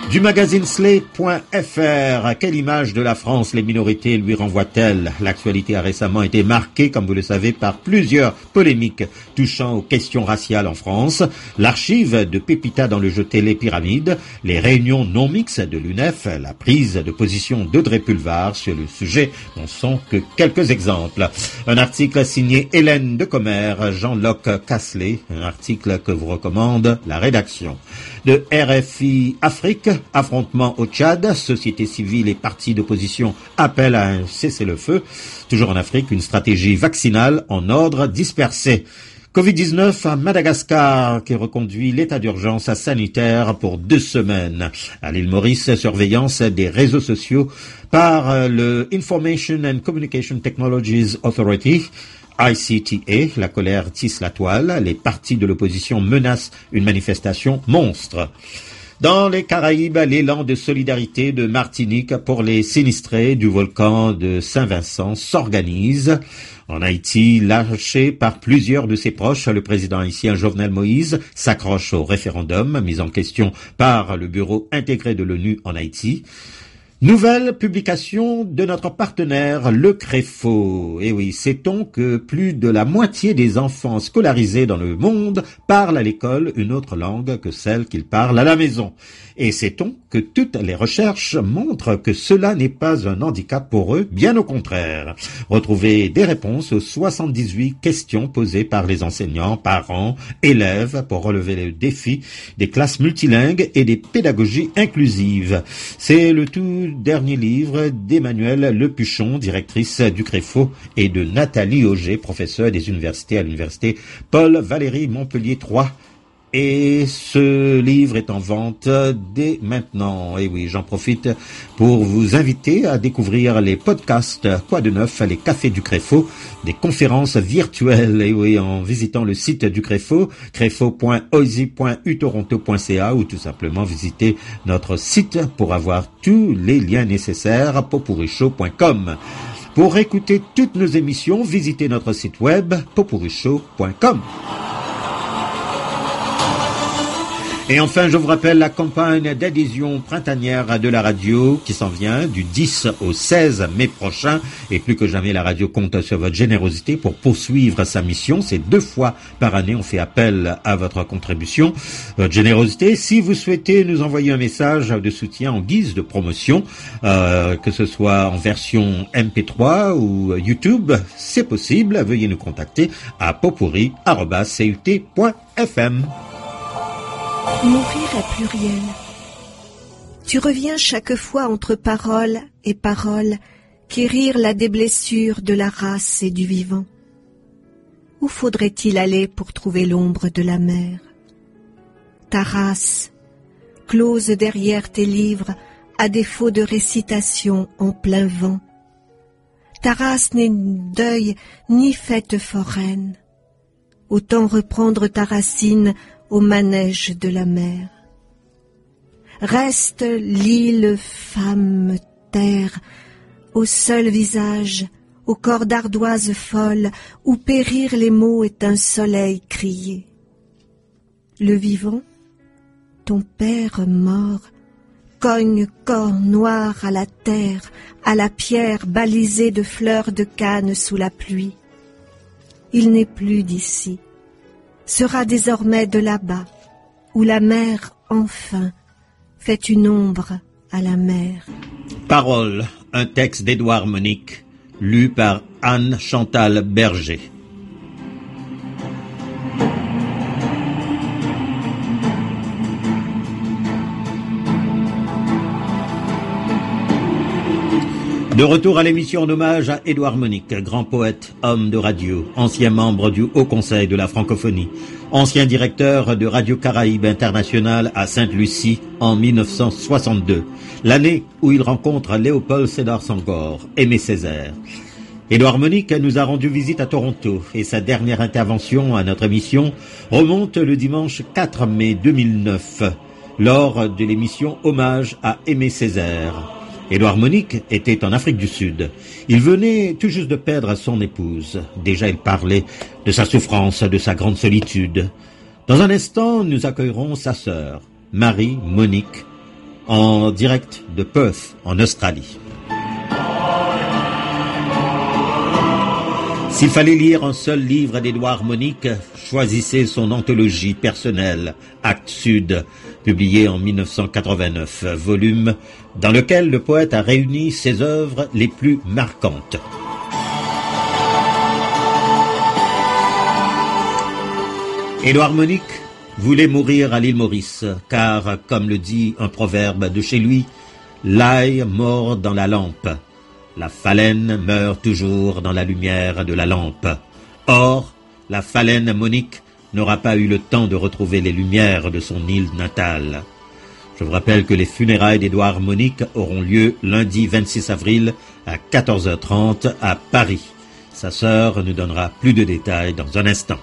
Du magazine slate point f r, quelle image de la France les minorités lui renvoient-elles? L'actualité a récemment été marquée, comme vous le savez, par plusieurs polémiques touchant aux questions raciales en France. L'archive de Pépita dans le jeu télé Pyramide, les réunions non mixtes de l'U N E F, la prise de position d'Audrey Pulvar sur le sujet n'en sont que quelques exemples. Un article signé Hélène de Commer, Jean-Luc Casselet, un article que vous recommande la rédaction. De R F I Afrique, affrontement au Tchad, société civile et partis d'opposition appellent à un cessez-le-feu. Toujours en Afrique, une stratégie vaccinale en ordre dispersé. covid dix-neuf à Madagascar qui reconduit l'état d'urgence sanitaire pour deux semaines. À l'île Maurice, surveillance des réseaux sociaux par le Information and Communication Technologies Authority. I C T A, la colère tisse la toile, les partis de l'opposition menacent une manifestation monstre. Dans les Caraïbes, l'élan de solidarité de Martinique pour les sinistrés du volcan de Saint-Vincent s'organise. En Haïti, lâché par plusieurs de ses proches, le président haïtien Jovenel Moïse s'accroche au référendum mis en question par le bureau intégré de l'ONU en Haïti. Nouvelle publication de notre partenaire, le Créfo. Et oui, sait-on que plus de la moitié des enfants scolarisés dans le monde parlent à l'école une autre langue que celle qu'ils parlent à la maison. Et sait-on que toutes les recherches montrent que cela n'est pas un handicap pour eux, bien au contraire. Retrouvez des réponses aux soixante-dix-huit questions posées par les enseignants, parents, élèves pour relever le défi des classes multilingues et des pédagogies inclusives. C'est le tout dernier livre d'Emmanuelle Lepuchon, directrice du Créfo, et de Nathalie Auger, professeure des universités à l'université Paul Valéry Montpellier trois. Et ce livre est en vente dès maintenant. Et oui, j'en profite pour vous inviter à découvrir les podcasts Quoi de neuf, les cafés du Créfo, des conférences virtuelles. Et oui, en visitant le site du Créfo, créfo point oisy point u toronto point c a, ou tout simplement visiter notre site pour avoir tous les liens nécessaires, popurichaud point com. Pour écouter toutes nos émissions, visitez notre site web popurichaud point com. Et enfin, je vous rappelle la campagne d'adhésion printanière de la radio qui s'en vient du dix au seize mai prochain. Et plus que jamais, la radio compte sur votre générosité pour poursuivre sa mission. C'est deux fois par année, on fait appel à votre contribution, votre générosité. Si vous souhaitez nous envoyer un message de soutien en guise de promotion, euh, que ce soit en version M P trois ou YouTube, c'est possible. Veuillez nous contacter à popuri arobase c u t point f m. Mourir est pluriel. Tu reviens chaque fois entre parole et parole, quérir la déblessure de la race et du vivant. Où faudrait-il aller pour trouver l'ombre de la mer? Ta race, close derrière tes livres, à défaut de récitation en plein vent. Ta race n'est deuil ni fête foraine. Autant reprendre ta racine au manège de la mer. Reste l'île femme terre, au seul visage, au corps d'ardoise folle, où périr les mots est un soleil crié. Le vivant, ton père mort, cogne corps noir à la terre, à la pierre balisée de fleurs de canne sous la pluie. Il n'est plus d'ici, sera désormais de là-bas, où la mer, enfin, fait une ombre à la mer. Parole, un texte d'Édouard Monique, lu par Anne Chantal Berger. De retour à l'émission en hommage à Édouard Monique, grand poète, homme de radio, ancien membre du Haut Conseil de la francophonie, ancien directeur de Radio Caraïbe Internationale à Sainte-Lucie en mille neuf cent soixante-deux, l'année où il rencontre Léopold Sédar Senghor, Aimé Césaire. Édouard Monique nous a rendu visite à Toronto et sa dernière intervention à notre émission remonte le dimanche quatre mai deux mille neuf, lors de l'émission Hommage à Aimé Césaire. Édouard Monique était en Afrique du Sud. Il venait tout juste de perdre son épouse. Déjà, il parlait de sa souffrance, de sa grande solitude. Dans un instant, nous accueillerons sa sœur, Marie Monique, en direct de Perth, en Australie. S'il fallait lire un seul livre d'Édouard Monique, choisissez son anthologie personnelle, Actes Sud, publié en mille neuf cent quatre-vingt-neuf, volume dans lequel le poète a réuni ses œuvres les plus marquantes. Édouard Monique voulait mourir à l'île Maurice, car, comme le dit un proverbe de chez lui, l'ail mord dans la lampe. La phalène meurt toujours dans la lumière de la lampe. Or, la phalène Monique n'aura pas eu le temps de retrouver les lumières de son île natale. Je vous rappelle que les funérailles d'Édouard Monique auront lieu lundi vingt-six avril à quatorze heures trente à Paris. Sa sœur nous donnera plus de détails dans un instant.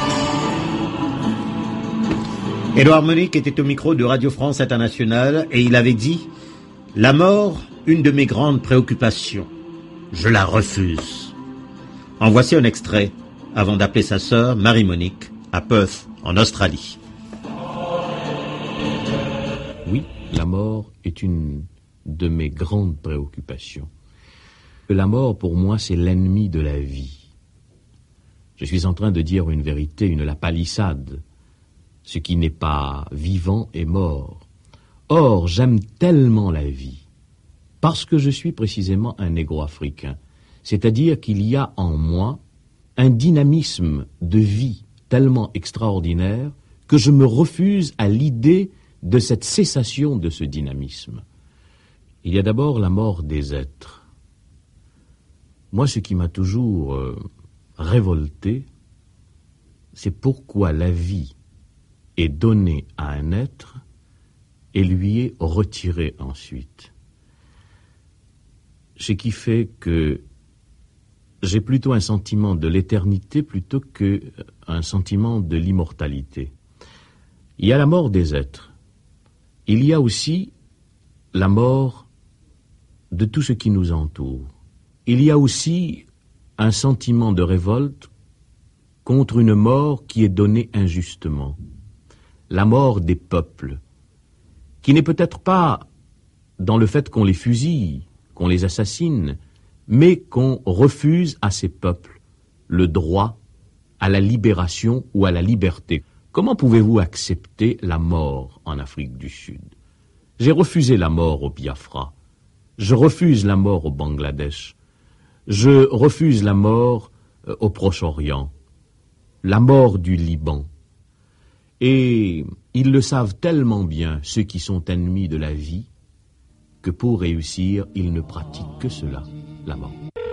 Édouard Monique était au micro de Radio France Internationale et il avait dit « La mort, une de mes grandes préoccupations. Je la refuse. » En voici un extrait avant d'appeler sa sœur Marie-Monique à Perth, en Australie. Oui, la mort est une de mes grandes préoccupations. La mort, pour moi, c'est l'ennemi de la vie. Je suis en train de dire une vérité, une lapalissade. Ce qui n'est pas vivant est mort. Or, j'aime tellement la vie, parce que je suis précisément un négro-africain, c'est-à-dire qu'il y a en moi un dynamisme de vie tellement extraordinaire que je me refuse à l'idée de cette cessation de ce dynamisme. Il y a d'abord la mort des êtres. Moi, ce qui m'a toujours euh, révolté, c'est pourquoi la vie est donnée à un être et lui est retirée ensuite. Ce qui fait que j'ai plutôt un sentiment de l'éternité plutôt qu'un sentiment de l'immortalité. Il y a la mort des êtres. Il y a aussi la mort de tout ce qui nous entoure. Il y a aussi un sentiment de révolte contre une mort qui est donnée injustement. La mort des peuples, qui n'est peut-être pas dans le fait qu'on les fusille, qu'on les assassine, mais qu'on refuse à ces peuples le droit à la libération ou à la liberté. Comment pouvez-vous accepter la mort en Afrique du Sud? J'ai refusé la mort au Biafra. Je refuse la mort au Bangladesh. Je refuse la mort euh, au Proche-Orient. La mort du Liban. Et ils le savent tellement bien, ceux qui sont ennemis de la vie, que pour réussir, ils ne pratiquent que cela, la mort.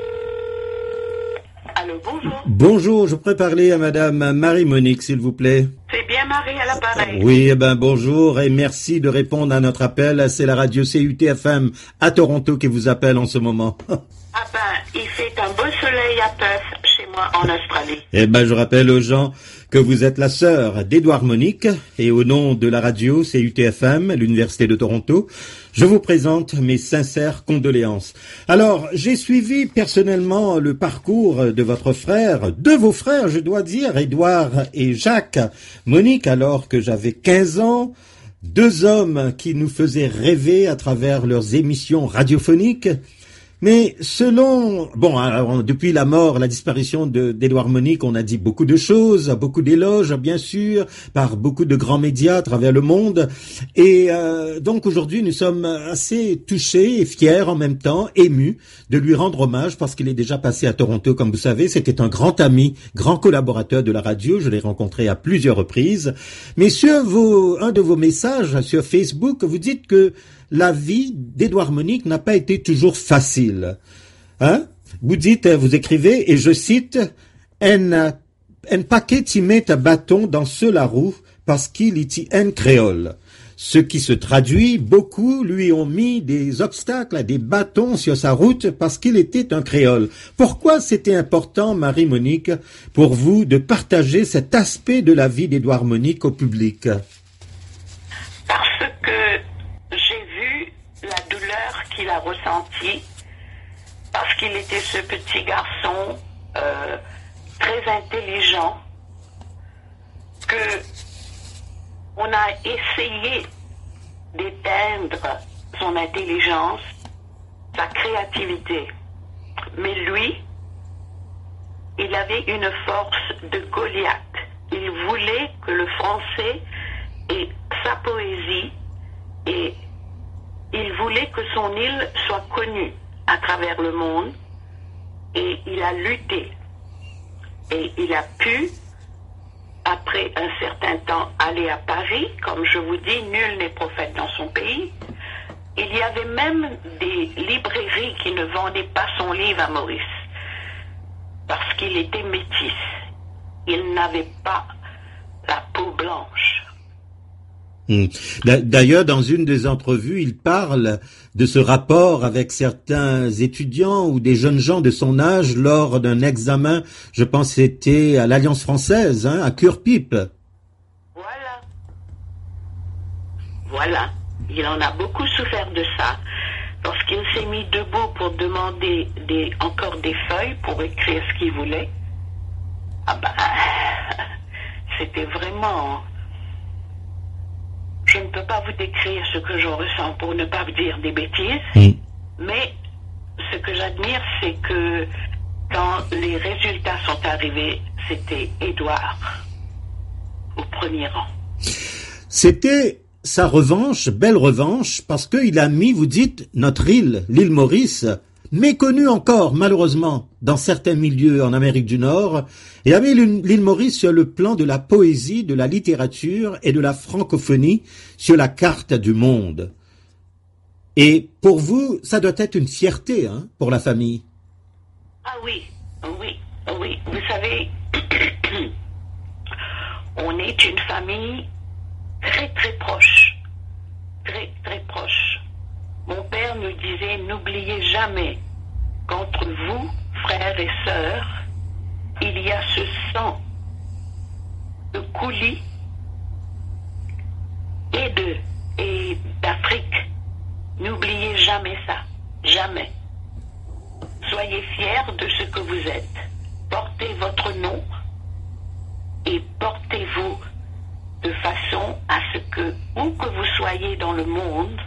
Allô, bonjour. Bonjour, je pourrais parler à Madame Marie-Monique, s'il vous plaît. C'est bien Marie à l'appareil. Oui, eh ben bonjour et merci de répondre à notre appel. C'est la radio C U T F M à Toronto qui vous appelle en ce moment. Ah ben, il fait un beau soleil à Perth, chez moi, en Australie. Eh ben, je rappelle aux gens que vous êtes la sœur d'Édouard Monique et au nom de la radio C U T F M, l'Université de Toronto, je vous présente mes sincères condoléances. Alors, j'ai suivi personnellement le parcours de votre frère, de vos frères, je dois dire, Édouard et Jacques Monique, alors que j'avais quinze ans, deux hommes qui nous faisaient rêver à travers leurs émissions radiophoniques. Mais selon, bon, alors, depuis la mort, la disparition de, d'Édouard Monique, on a dit beaucoup de choses, beaucoup d'éloges, bien sûr, par beaucoup de grands médias à travers le monde. Et euh, donc aujourd'hui, nous sommes assez touchés et fiers en même temps, émus, de lui rendre hommage parce qu'il est déjà passé à Toronto, comme vous savez. C'était un grand ami, grand collaborateur de la radio. Je l'ai rencontré à plusieurs reprises. Mais sur vos, un de vos messages sur Facebook, vous dites que la vie d'Édouard Monique n'a pas été toujours facile. Hein? Vous dites, vous écrivez, et je cite, « En, en paquet t'y met un bâton dans ce la roue parce qu'il y un créole ». Ce qui se traduit, beaucoup lui ont mis des obstacles, des bâtons sur sa route parce qu'il était un créole. Pourquoi c'était important, Marie-Monique, pour vous de partager cet aspect de la vie d'Édouard Monique au public? Parce que la douleur qu'il a ressentie, parce qu'il était ce petit garçon euh, très intelligent, que on a essayé d'éteindre son intelligence, sa créativité. Mais lui, il avait une force de Goliath. Il voulait que le français ait sa poésie et il voulait que son île soit connue à travers le monde et il a lutté. Et il a pu, après un certain temps, aller à Paris. Comme je vous dis, nul n'est prophète dans son pays. Il y avait même des librairies qui ne vendaient pas son livre à Maurice parce qu'il était métis. Il n'avait pas la peau blanche. D'ailleurs, dans une des entrevues, il parle de ce rapport avec certains étudiants ou des jeunes gens de son âge lors d'un examen, je pense que c'était à l'Alliance française, hein, à Cure-Pipe. Voilà. Voilà. Il en a beaucoup souffert de ça. Lorsqu'il s'est mis debout pour demander des, encore des feuilles pour écrire ce qu'il voulait, ah ben, c'était vraiment... Je ne peux pas vous décrire ce que je ressens pour ne pas vous dire des bêtises, mmh. mais ce que j'admire, c'est que quand les résultats sont arrivés, c'était Édouard au premier rang. C'était sa revanche, belle revanche, parce qu'il a mis, vous dites, notre île, l'île Maurice, méconnue encore, malheureusement, dans certains milieux en Amérique du Nord, et a mis l'île Maurice sur le plan de la poésie, de la littérature et de la francophonie sur la carte du monde. Et pour vous, ça doit être une fierté, hein, pour la famille. Ah oui, oui, oui. Vous savez, on est une famille très, très proche. Très, très proche. Mon père nous disait, n'oubliez jamais qu'entre vous, frères et sœurs, il y a ce sang de coulis et de et d'Afrique. N'oubliez jamais ça. Jamais. Soyez fiers de ce que vous êtes. Portez votre nom et portez-vous de façon à ce que, où que vous soyez dans le monde,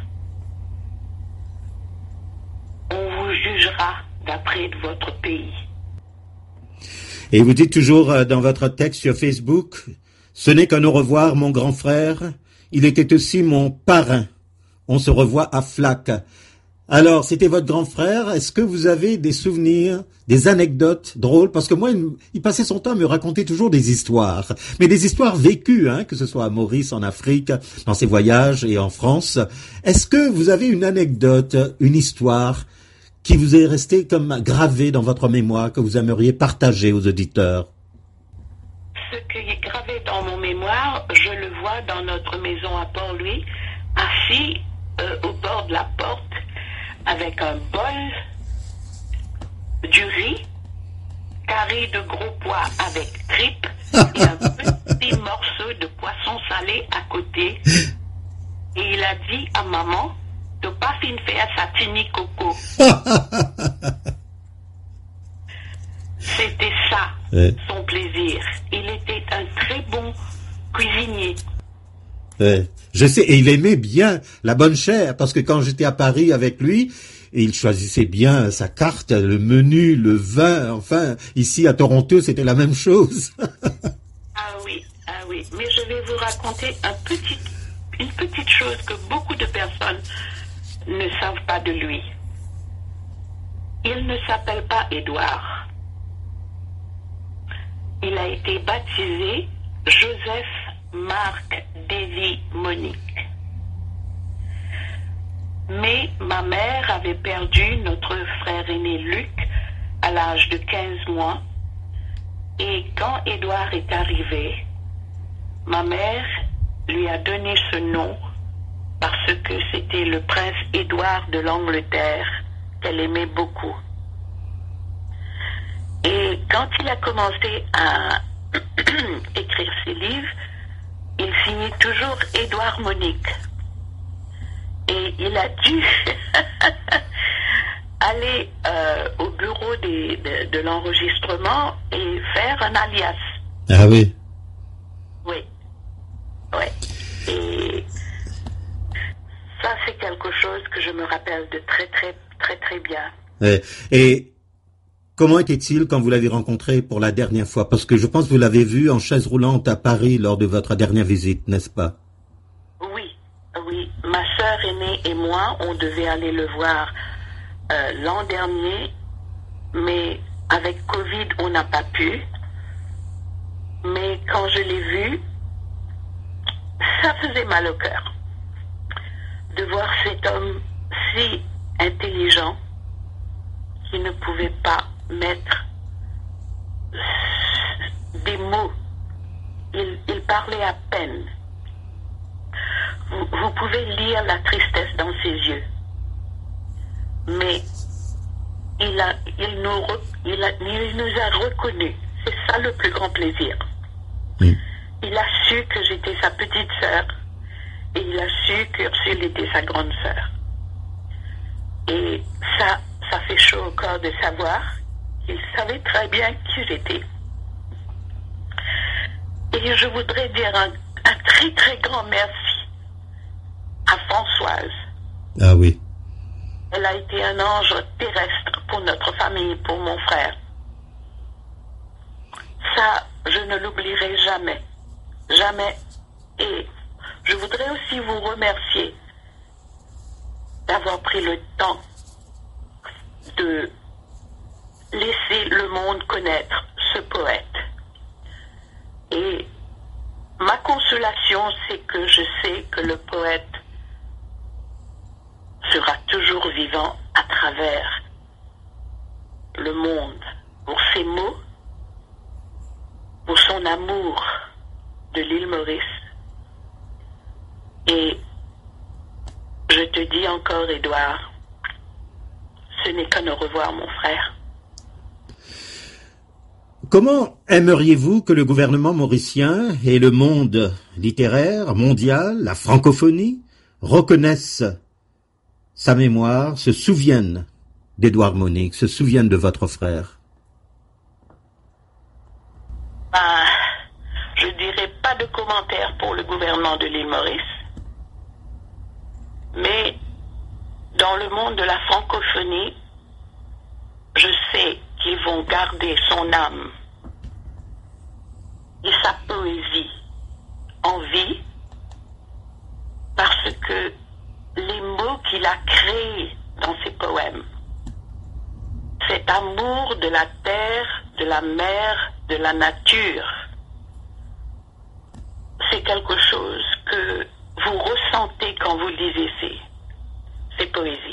on vous jugera d'après votre pays. Et vous dites toujours dans votre texte sur Facebook, ce n'est qu'un au revoir, mon grand frère. Il était aussi mon parrain. On se revoit à Flac. Alors, c'était votre grand frère. Est-ce que vous avez des souvenirs, des anecdotes drôles? Parce que moi, il, il passait son temps à me raconter toujours des histoires. Mais des histoires vécues, hein, que ce soit à Maurice, en Afrique, dans ses voyages et en France. Est-ce que vous avez une anecdote, une histoire qui vous est restée comme gravée dans votre mémoire, que vous aimeriez partager aux auditeurs? Ce qui est gravé dans mon mémoire, je le vois dans notre maison à Port-Louis, assis euh, au bord de la porte, avec un bol, du riz, carré de gros pois avec tripes et un petit morceau de poisson salé à côté. Et il a dit à maman, de pas fin faire sa tini coco. C'était ça, ouais. Son plaisir. Il était un très bon cuisinier. Ouais. Je sais, et il aimait bien la bonne chair, parce que quand j'étais à Paris avec lui, il choisissait bien sa carte, le menu, le vin, enfin, ici à Toronto, c'était la même chose. Ah oui, ah oui, mais je vais vous raconter un petit, une petite chose que beaucoup de personnes ne savent pas de lui. Il ne s'appelle pas Édouard. Il a été baptisé Joseph Marc Davy Monique. Mais ma mère avait perdu notre frère aîné Luc à l'âge de quinze mois. Et quand Édouard est arrivé, ma mère lui a donné ce nom parce que c'était le prince Édouard de l'Angleterre qu'elle aimait beaucoup. Et quand il a commencé à écrire ses livres, il signait toujours Édouard Monique. Et il a dû aller euh, au bureau des, de, de l'enregistrement et faire un alias. Ah oui. Oui. Oui. Et très très très très bien. Et, et comment était-il quand vous l'avez rencontré pour la dernière fois? Parce que je pense que vous l'avez vu en chaise roulante à Paris lors de votre dernière visite, n'est-ce pas? Oui, oui. Ma sœur aînée et moi, on devait aller le voir euh, l'an dernier, mais avec Covid, on n'a pas pu. Mais quand je l'ai vu, ça faisait mal au cœur de voir cet homme si intelligent qui ne pouvait pas mettre des mots. Il, il parlait à peine. Vous, vous pouvez lire la tristesse dans ses yeux. Mais il, a, il, nous, re, il, a, il nous a reconnus. C'est ça le plus grand plaisir. Mm. Il a su que j'étais sa petite sœur et il a su qu'Ursule était sa grande sœur. Et ça, ça fait chaud au corps de savoir qu'il savait très bien qui j'étais. Et je voudrais dire un, un très très grand merci à Françoise. Ah oui. Elle a été un ange terrestre pour notre famille, pour mon frère. Ça, je ne l'oublierai jamais. Jamais. Et je voudrais aussi vous remercier d'avoir pris le temps de laisser le monde connaître ce poète. Et ma consolation, c'est que je sais que le poète sera toujours vivant à travers le monde pour ses mots, pour son amour de l'île Maurice. Et je te dis encore, Édouard, ce n'est qu'un au revoir, mon frère. Comment aimeriez-vous que le gouvernement mauricien et le monde littéraire mondial, la francophonie, reconnaissent sa mémoire, se souviennent d'Édouard Monique, se souviennent de votre frère? Ben, je dirais pas de commentaires pour le gouvernement de l'île Maurice, mais dans le monde de la francophonie, je sais qu'ils vont garder son âme et sa poésie en vie, parce que les mots qu'il a créés dans ses poèmes, cet amour de la terre, de la mer, de la nature, c'est quelque chose que vous ressentez quand vous lisez ces, ces poésies.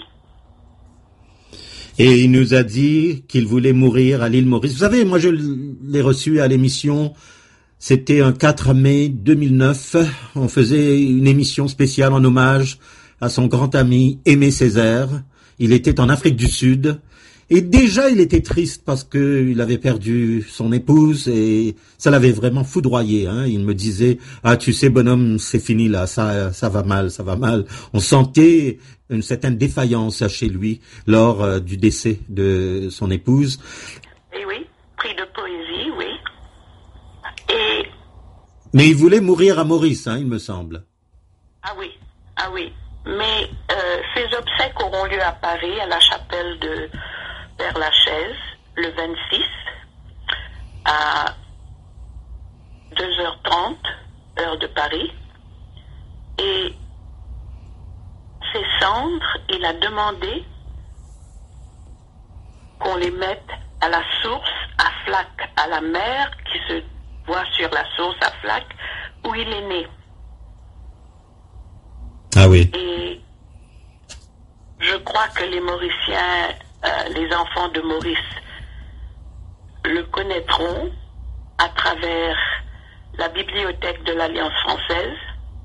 Et il nous a dit qu'il voulait mourir à l'île Maurice. Vous savez, moi je l'ai reçu à l'émission, c'était un quatre mai deux mille neuf, on faisait une émission spéciale en hommage à son grand ami Aimé Césaire. Il était en Afrique du Sud. Et déjà, il était triste parce que il avait perdu son épouse et ça l'avait vraiment foudroyé. Hein. Il me disait, ah, tu sais, bonhomme, c'est fini là, ça, ça va mal, ça va mal. On sentait une certaine défaillance chez lui lors euh, du décès de son épouse. Et oui, pris de poésie, oui. Et... Mais il voulait mourir à Maurice, hein, il me semble. Ah oui, ah oui. Mais euh, ces obsèques auront lieu à Paris, à la chapelle de Père-Lachaise, le vingt-six, à deux heures trente, heure de Paris. Et ces cendres, il a demandé qu'on les mette à la source, à Flac, à la mer qui se voit sur la source à Flac, où il est né. Ah oui. Et je crois que les Mauriciens, euh, les enfants de Maurice, le connaîtront à travers la bibliothèque de l'Alliance française,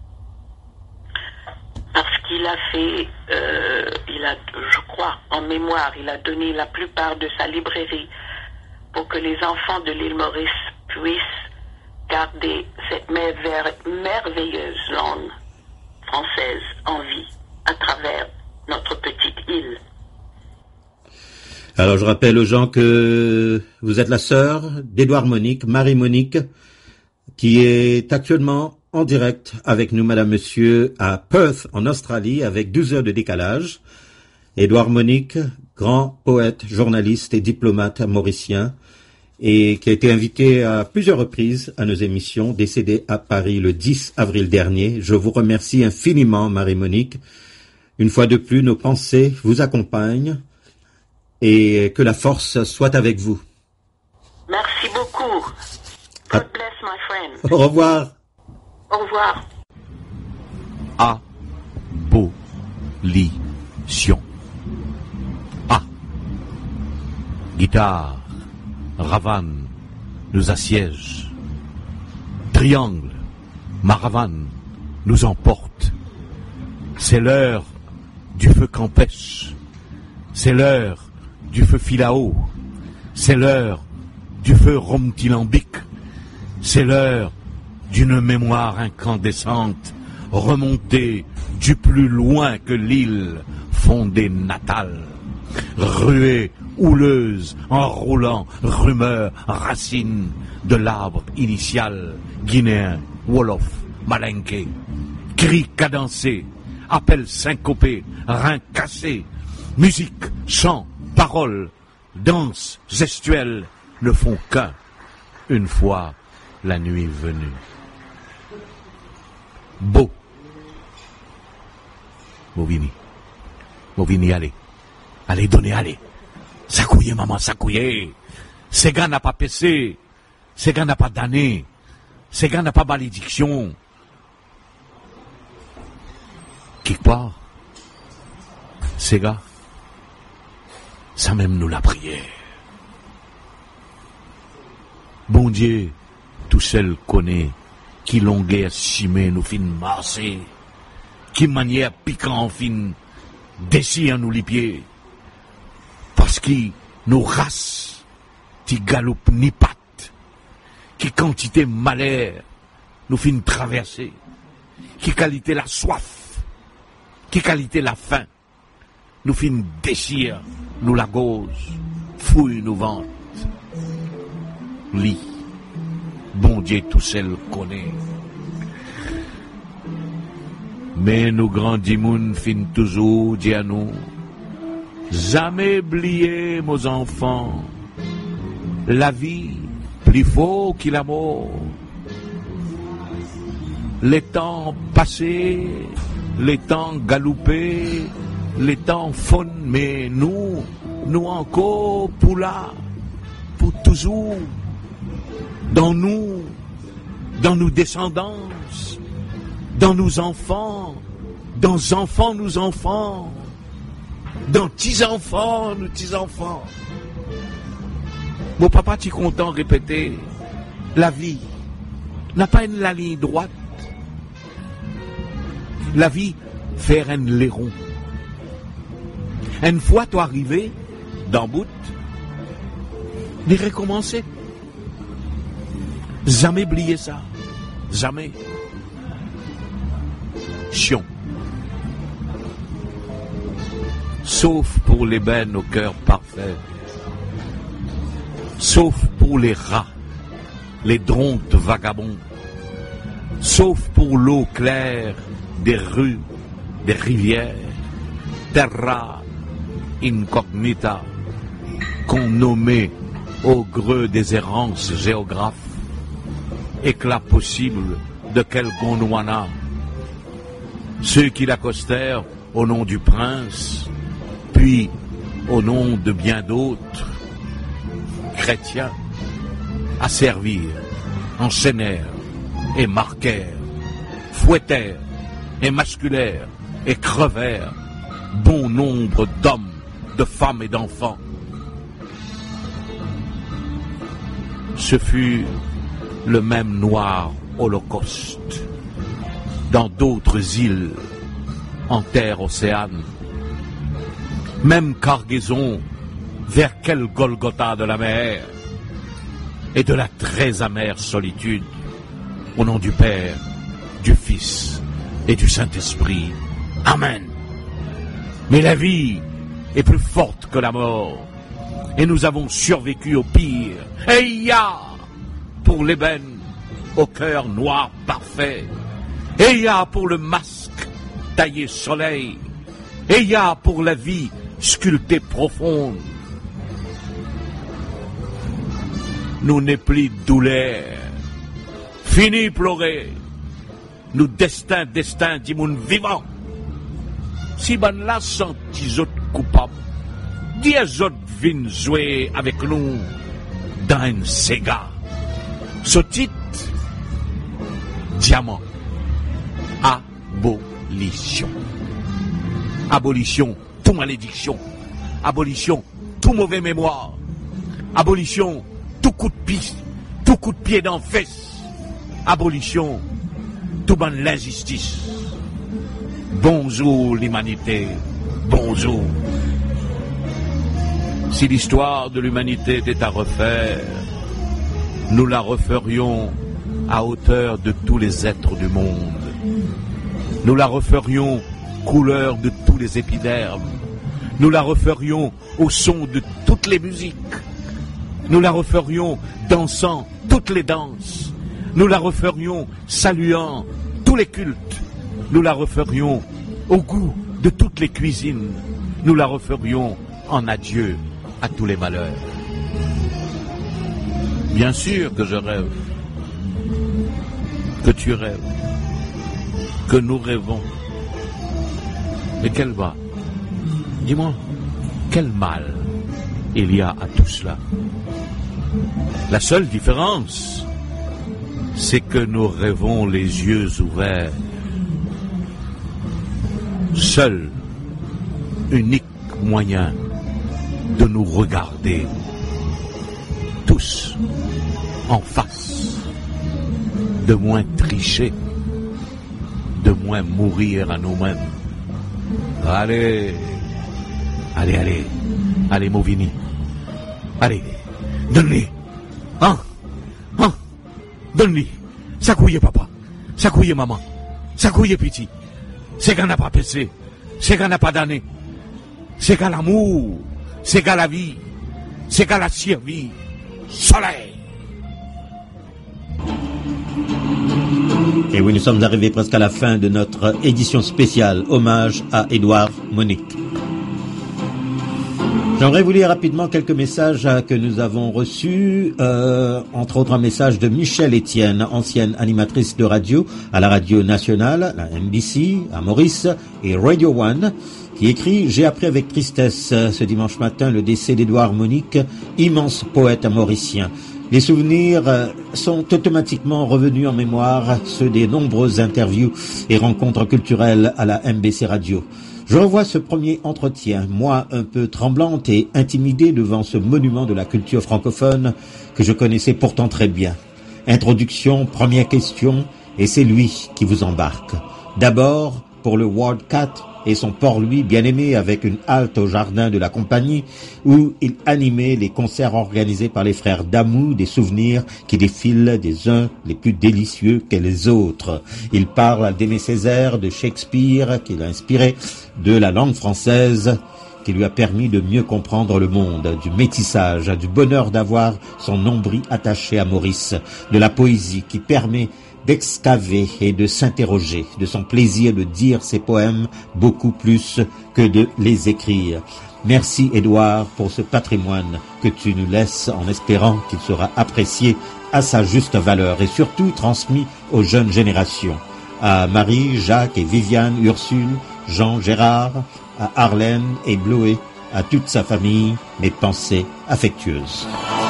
parce qu'il a fait, euh, il a, je crois, en mémoire, il a donné la plupart de sa librairie pour que les enfants de l'île Maurice puissent garder cette merveilleuse langue française en vie à travers notre petite île. Alors je rappelle aux gens que vous êtes la sœur d'Édouard Monique, Marie Monique, qui est actuellement en direct avec nous, madame, monsieur, à Perth, en Australie, avec douze heures de décalage. Édouard Monique, grand poète, journaliste et diplomate mauricien, et qui a été invité à plusieurs reprises à nos émissions, décédé à Paris le dix avril dernier. Je vous remercie infiniment, Marie-Monique. Une fois de plus, nos pensées vous accompagnent et que la force soit avec vous. Merci beaucoup. God bless my friend. Au revoir. Au revoir. Abolition. A. Guitare. Ravane nous assiège. Triangle. Maravane nous emporte. C'est l'heure du feu campêche. C'est l'heure du feu filao. C'est l'heure du feu rhomtylambique. C'est l'heure d'une mémoire incandescente remontée du plus loin que l'île fondée natale. Ruée, houleuse, enroulant, rumeur, racine de l'arbre initial, guinéen, wolof, malinké. Cris cadencés, appels syncopés, reins cassés, musique, chant, paroles, danse, gestuelle ne font qu'un, une fois la nuit venue. Beau. Movini. Movini, allez. Allez, donnez, allez. Sakouye, maman, sakouye. Ces gars n'a pas pessé. Ces gars n'a pas damné. Ces gars n'a pas malédiction. Quelque part, ces gars, ça même nous la prière. Bon Dieu, tout seul connaît qui longueur chimée nous fin marcher, qui manière piquant fin déchire nous les pieds, parce qui nous race, qui galope ni patte, qui quantité malheur nous fin traverser, qui qualité la soif, qui qualité la faim, nous fin déchire nous la gauche, fouille nous ventre. Lit, bon Dieu tout seul connaît. Mais nous grandis moun fin toujours dit à nous, jamais oublier mes enfants, la vie plus fort qu'il la mort. Les temps passés, les temps galopés, les temps font, mais nous, nous encore pour là, pour toujours. Dans nous, dans nos descendants, dans nos enfants, dans nos enfants, nos enfants, dans petits-enfants, nos petits-enfants. Mon papa, tu es content de répéter, la vie n'a pas une la ligne droite. La vie fait un lairon. Une fois toi arrivé, dans bout, de recommencer. Jamais oublier ça. Jamais. Chion. Sauf pour les bennes au cœur parfait. Sauf pour les rats, les drontes vagabonds. Sauf pour l'eau claire des rues, des rivières. Terra incognita, qu'on nommait au greu des errances géographes. Éclat possible de quel Gondwana. Ceux qui l'accostèrent au nom du prince, puis au nom de bien d'autres, chrétiens, asservirent, enchaînèrent et marquèrent, fouettèrent et masculèrent et crevèrent bon nombre d'hommes, de femmes et d'enfants. Ce fut le même noir holocauste dans d'autres îles en terre océane. Même cargaison vers quel Golgotha de la mer et de la très amère solitude, au nom du Père, du Fils et du Saint-Esprit. Amen. Mais la vie est plus forte que la mort et nous avons survécu au pire. Et ya pour l'ébène au cœur noir parfait, et ya pour le masque taillé soleil, et ya pour la vie sculptée profonde. Nous n'est plus douleur, fini pleurer, nous destin, destin du monde vivant. Si ben là sont dix autres coupables, dix autres viennent jouer avec nous dans un Sega. Ce titre, Diamant, abolition. Abolition, toute malédiction. Abolition, tout mauvais mémoire. Abolition, tout coup de pied, tout coup de pied d'en fesse. Abolition, tout ban l'injustice. Bonjour l'humanité, bonjour. Si l'histoire de l'humanité était à refaire, nous la referions à hauteur de tous les êtres du monde. Nous la referions couleur de tous les épidermes. Nous la referions au son de toutes les musiques. Nous la referions dansant toutes les danses. Nous la referions saluant tous les cultes. Nous la referions au goût de toutes les cuisines. Nous la referions en adieu à tous les malheurs. Bien sûr que je rêve, que tu rêves, que nous rêvons. Mais quel va? Dis-moi, quel mal il y a à tout cela? La seule différence, c'est que nous rêvons les yeux ouverts. Seul, unique moyen de nous regarder tous en face, de moins tricher, de moins mourir à nous-mêmes. Allez, allez, allez, allez, Movini, allez, donne-lui, hein, hein, donne-lui, ça couille papa, ça couille maman, ça couille petit, c'est qu'on n'a pas passé, c'est qu'on n'a pas d'année, c'est qu'à l'amour, c'est qu'à la vie, c'est qu'à la survie, soleil. Et oui, nous sommes arrivés presque à la fin de notre édition spéciale hommage à Édouard Monique. J'aimerais vous lire rapidement quelques messages que nous avons reçus, euh, entre autres un message de Michel Etienne, ancienne animatrice de radio à la radio nationale, la M B C, à Maurice et Radio One, qui écrit « J'ai appris avec tristesse ce dimanche matin le décès d'Édouard Monique, immense poète mauricien. Les souvenirs sont automatiquement revenus en mémoire, ceux des nombreuses interviews et rencontres culturelles à la M B C Radio. Je revois ce premier entretien, moi un peu tremblante et intimidée devant ce monument de la culture francophone que je connaissais pourtant très bien. Introduction, première question, et c'est lui qui vous embarque. D'abord, pour le World quatre et son Port-Louis bien-aimé avec une halte au jardin de la compagnie où il animait les concerts organisés par les frères Damou, des souvenirs qui défilent des uns les plus délicieux que les autres. Il parle d'Aimé Césaire, de Shakespeare qui l'a inspiré, de la langue française qui lui a permis de mieux comprendre le monde, du métissage, du bonheur d'avoir son nombril attaché à Maurice, de la poésie qui permet d'excaver et de s'interroger, de son plaisir de dire ses poèmes beaucoup plus que de les écrire. Merci Édouard pour ce patrimoine que tu nous laisses en espérant qu'il sera apprécié à sa juste valeur et surtout transmis aux jeunes générations. À Marie, Jacques et Viviane, Ursule, Jean, Gérard, à Arlène et Bloé, à toute sa famille, mes pensées affectueuses.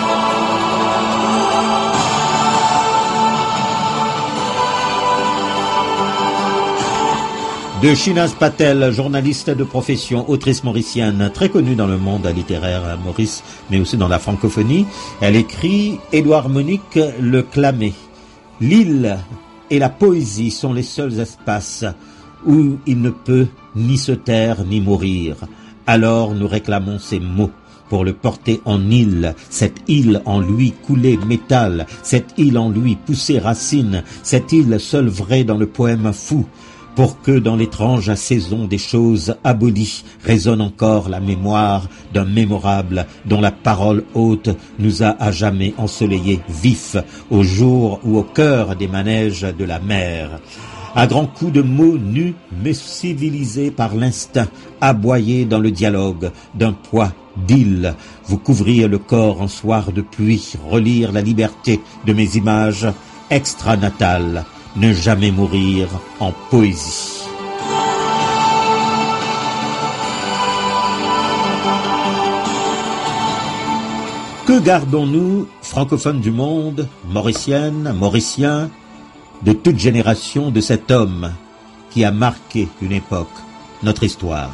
De Shinaz Patel, journaliste de profession, autrice mauricienne, très connue dans le monde littéraire à Maurice, mais aussi dans la francophonie. Elle écrit « Édouard Monique le clamait. L'île et la poésie sont les seuls espaces où il ne peut ni se taire ni mourir. Alors nous réclamons ces mots pour le porter en île, cette île en lui couler métal, cette île en lui pousser racine, cette île seule vraie dans le poème fou, pour que dans l'étrange saison des choses abolies résonne encore la mémoire d'un mémorable dont la parole haute nous a à jamais ensoleillés vifs au jour ou au cœur des manèges de la mer. à grands coups de mots nus mais civilisés par l'instinct, aboyés dans le dialogue d'un poids d'île, vous couvrir le corps en soir de pluie, relire la liberté de mes images extranatales, ne jamais mourir en poésie. Que gardons-nous, francophones du monde, mauriciennes, mauriciens, de toute génération de cet homme qui a marqué une époque, notre histoire?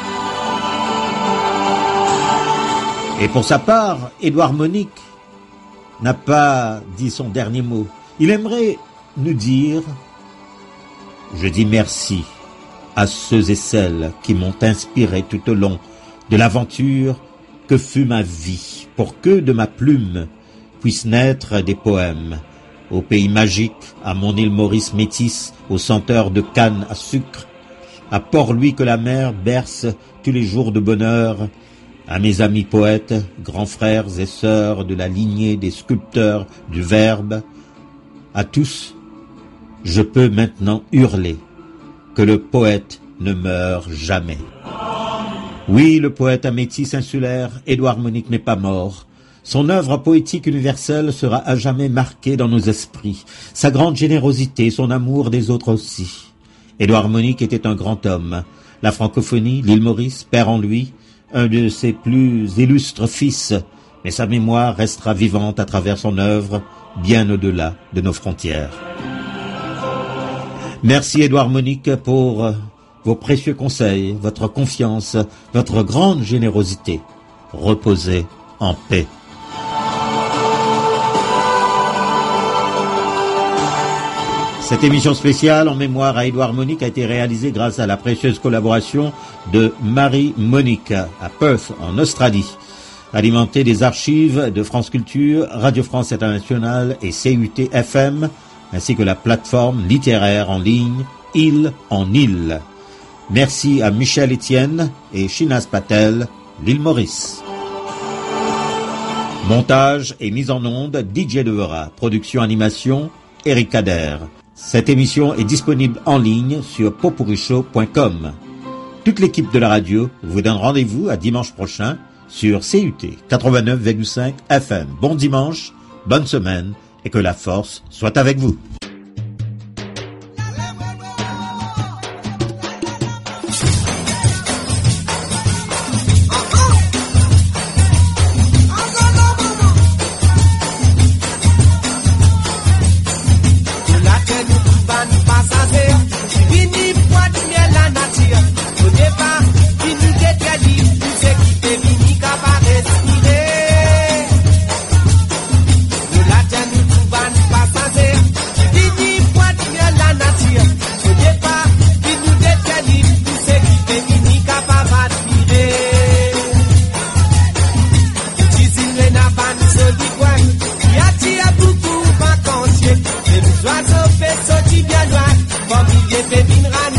Et pour sa part, Édouard Monique n'a pas dit son dernier mot. Il aimerait nous dire, je dis merci à ceux et celles qui m'ont inspiré tout au long de l'aventure que fut ma vie, pour que de ma plume puissent naître des poèmes. Au pays magique, à mon île Maurice métisse, aux senteurs de canne à sucre, à Port-Louis que la mer berce tous les jours de bonheur, à mes amis poètes, grands frères et sœurs de la lignée des sculpteurs du Verbe, à tous, je peux maintenant hurler que le poète ne meurt jamais. Oui, le poète à métis insulaire, Édouard Monique n'est pas mort. Son œuvre poétique universelle sera à jamais marquée dans nos esprits. Sa grande générosité, son amour des autres aussi. Édouard Monique était un grand homme. La francophonie, l'île Maurice, perd en lui un de ses plus illustres fils, mais sa mémoire restera vivante à travers son œuvre, bien au-delà de nos frontières. Merci Édouard Monique pour vos précieux conseils, votre confiance, votre grande générosité. Reposez en paix. Cette émission spéciale en mémoire à Édouard Monique a été réalisée grâce à la précieuse collaboration de Marie Monique à Perth, en Australie. Alimentée des archives de France Culture, Radio France Internationale et C U T F M, ainsi que la plateforme littéraire en ligne Île en Île. Merci à Michel Etienne et Shinaz Patel, l'île Maurice. Montage et mise en onde, D J Devera. Production animation, Eric Kader. Cette émission est disponible en ligne sur popurichow point com. Toute l'équipe de la radio vous donne rendez-vous à dimanche prochain sur C U T quatre-vingt-neuf virgule cinq F M. Bon dimanche, bonne semaine et que la force soit avec vous. Oiseaux fait sortir bien loin, comme il était une rane.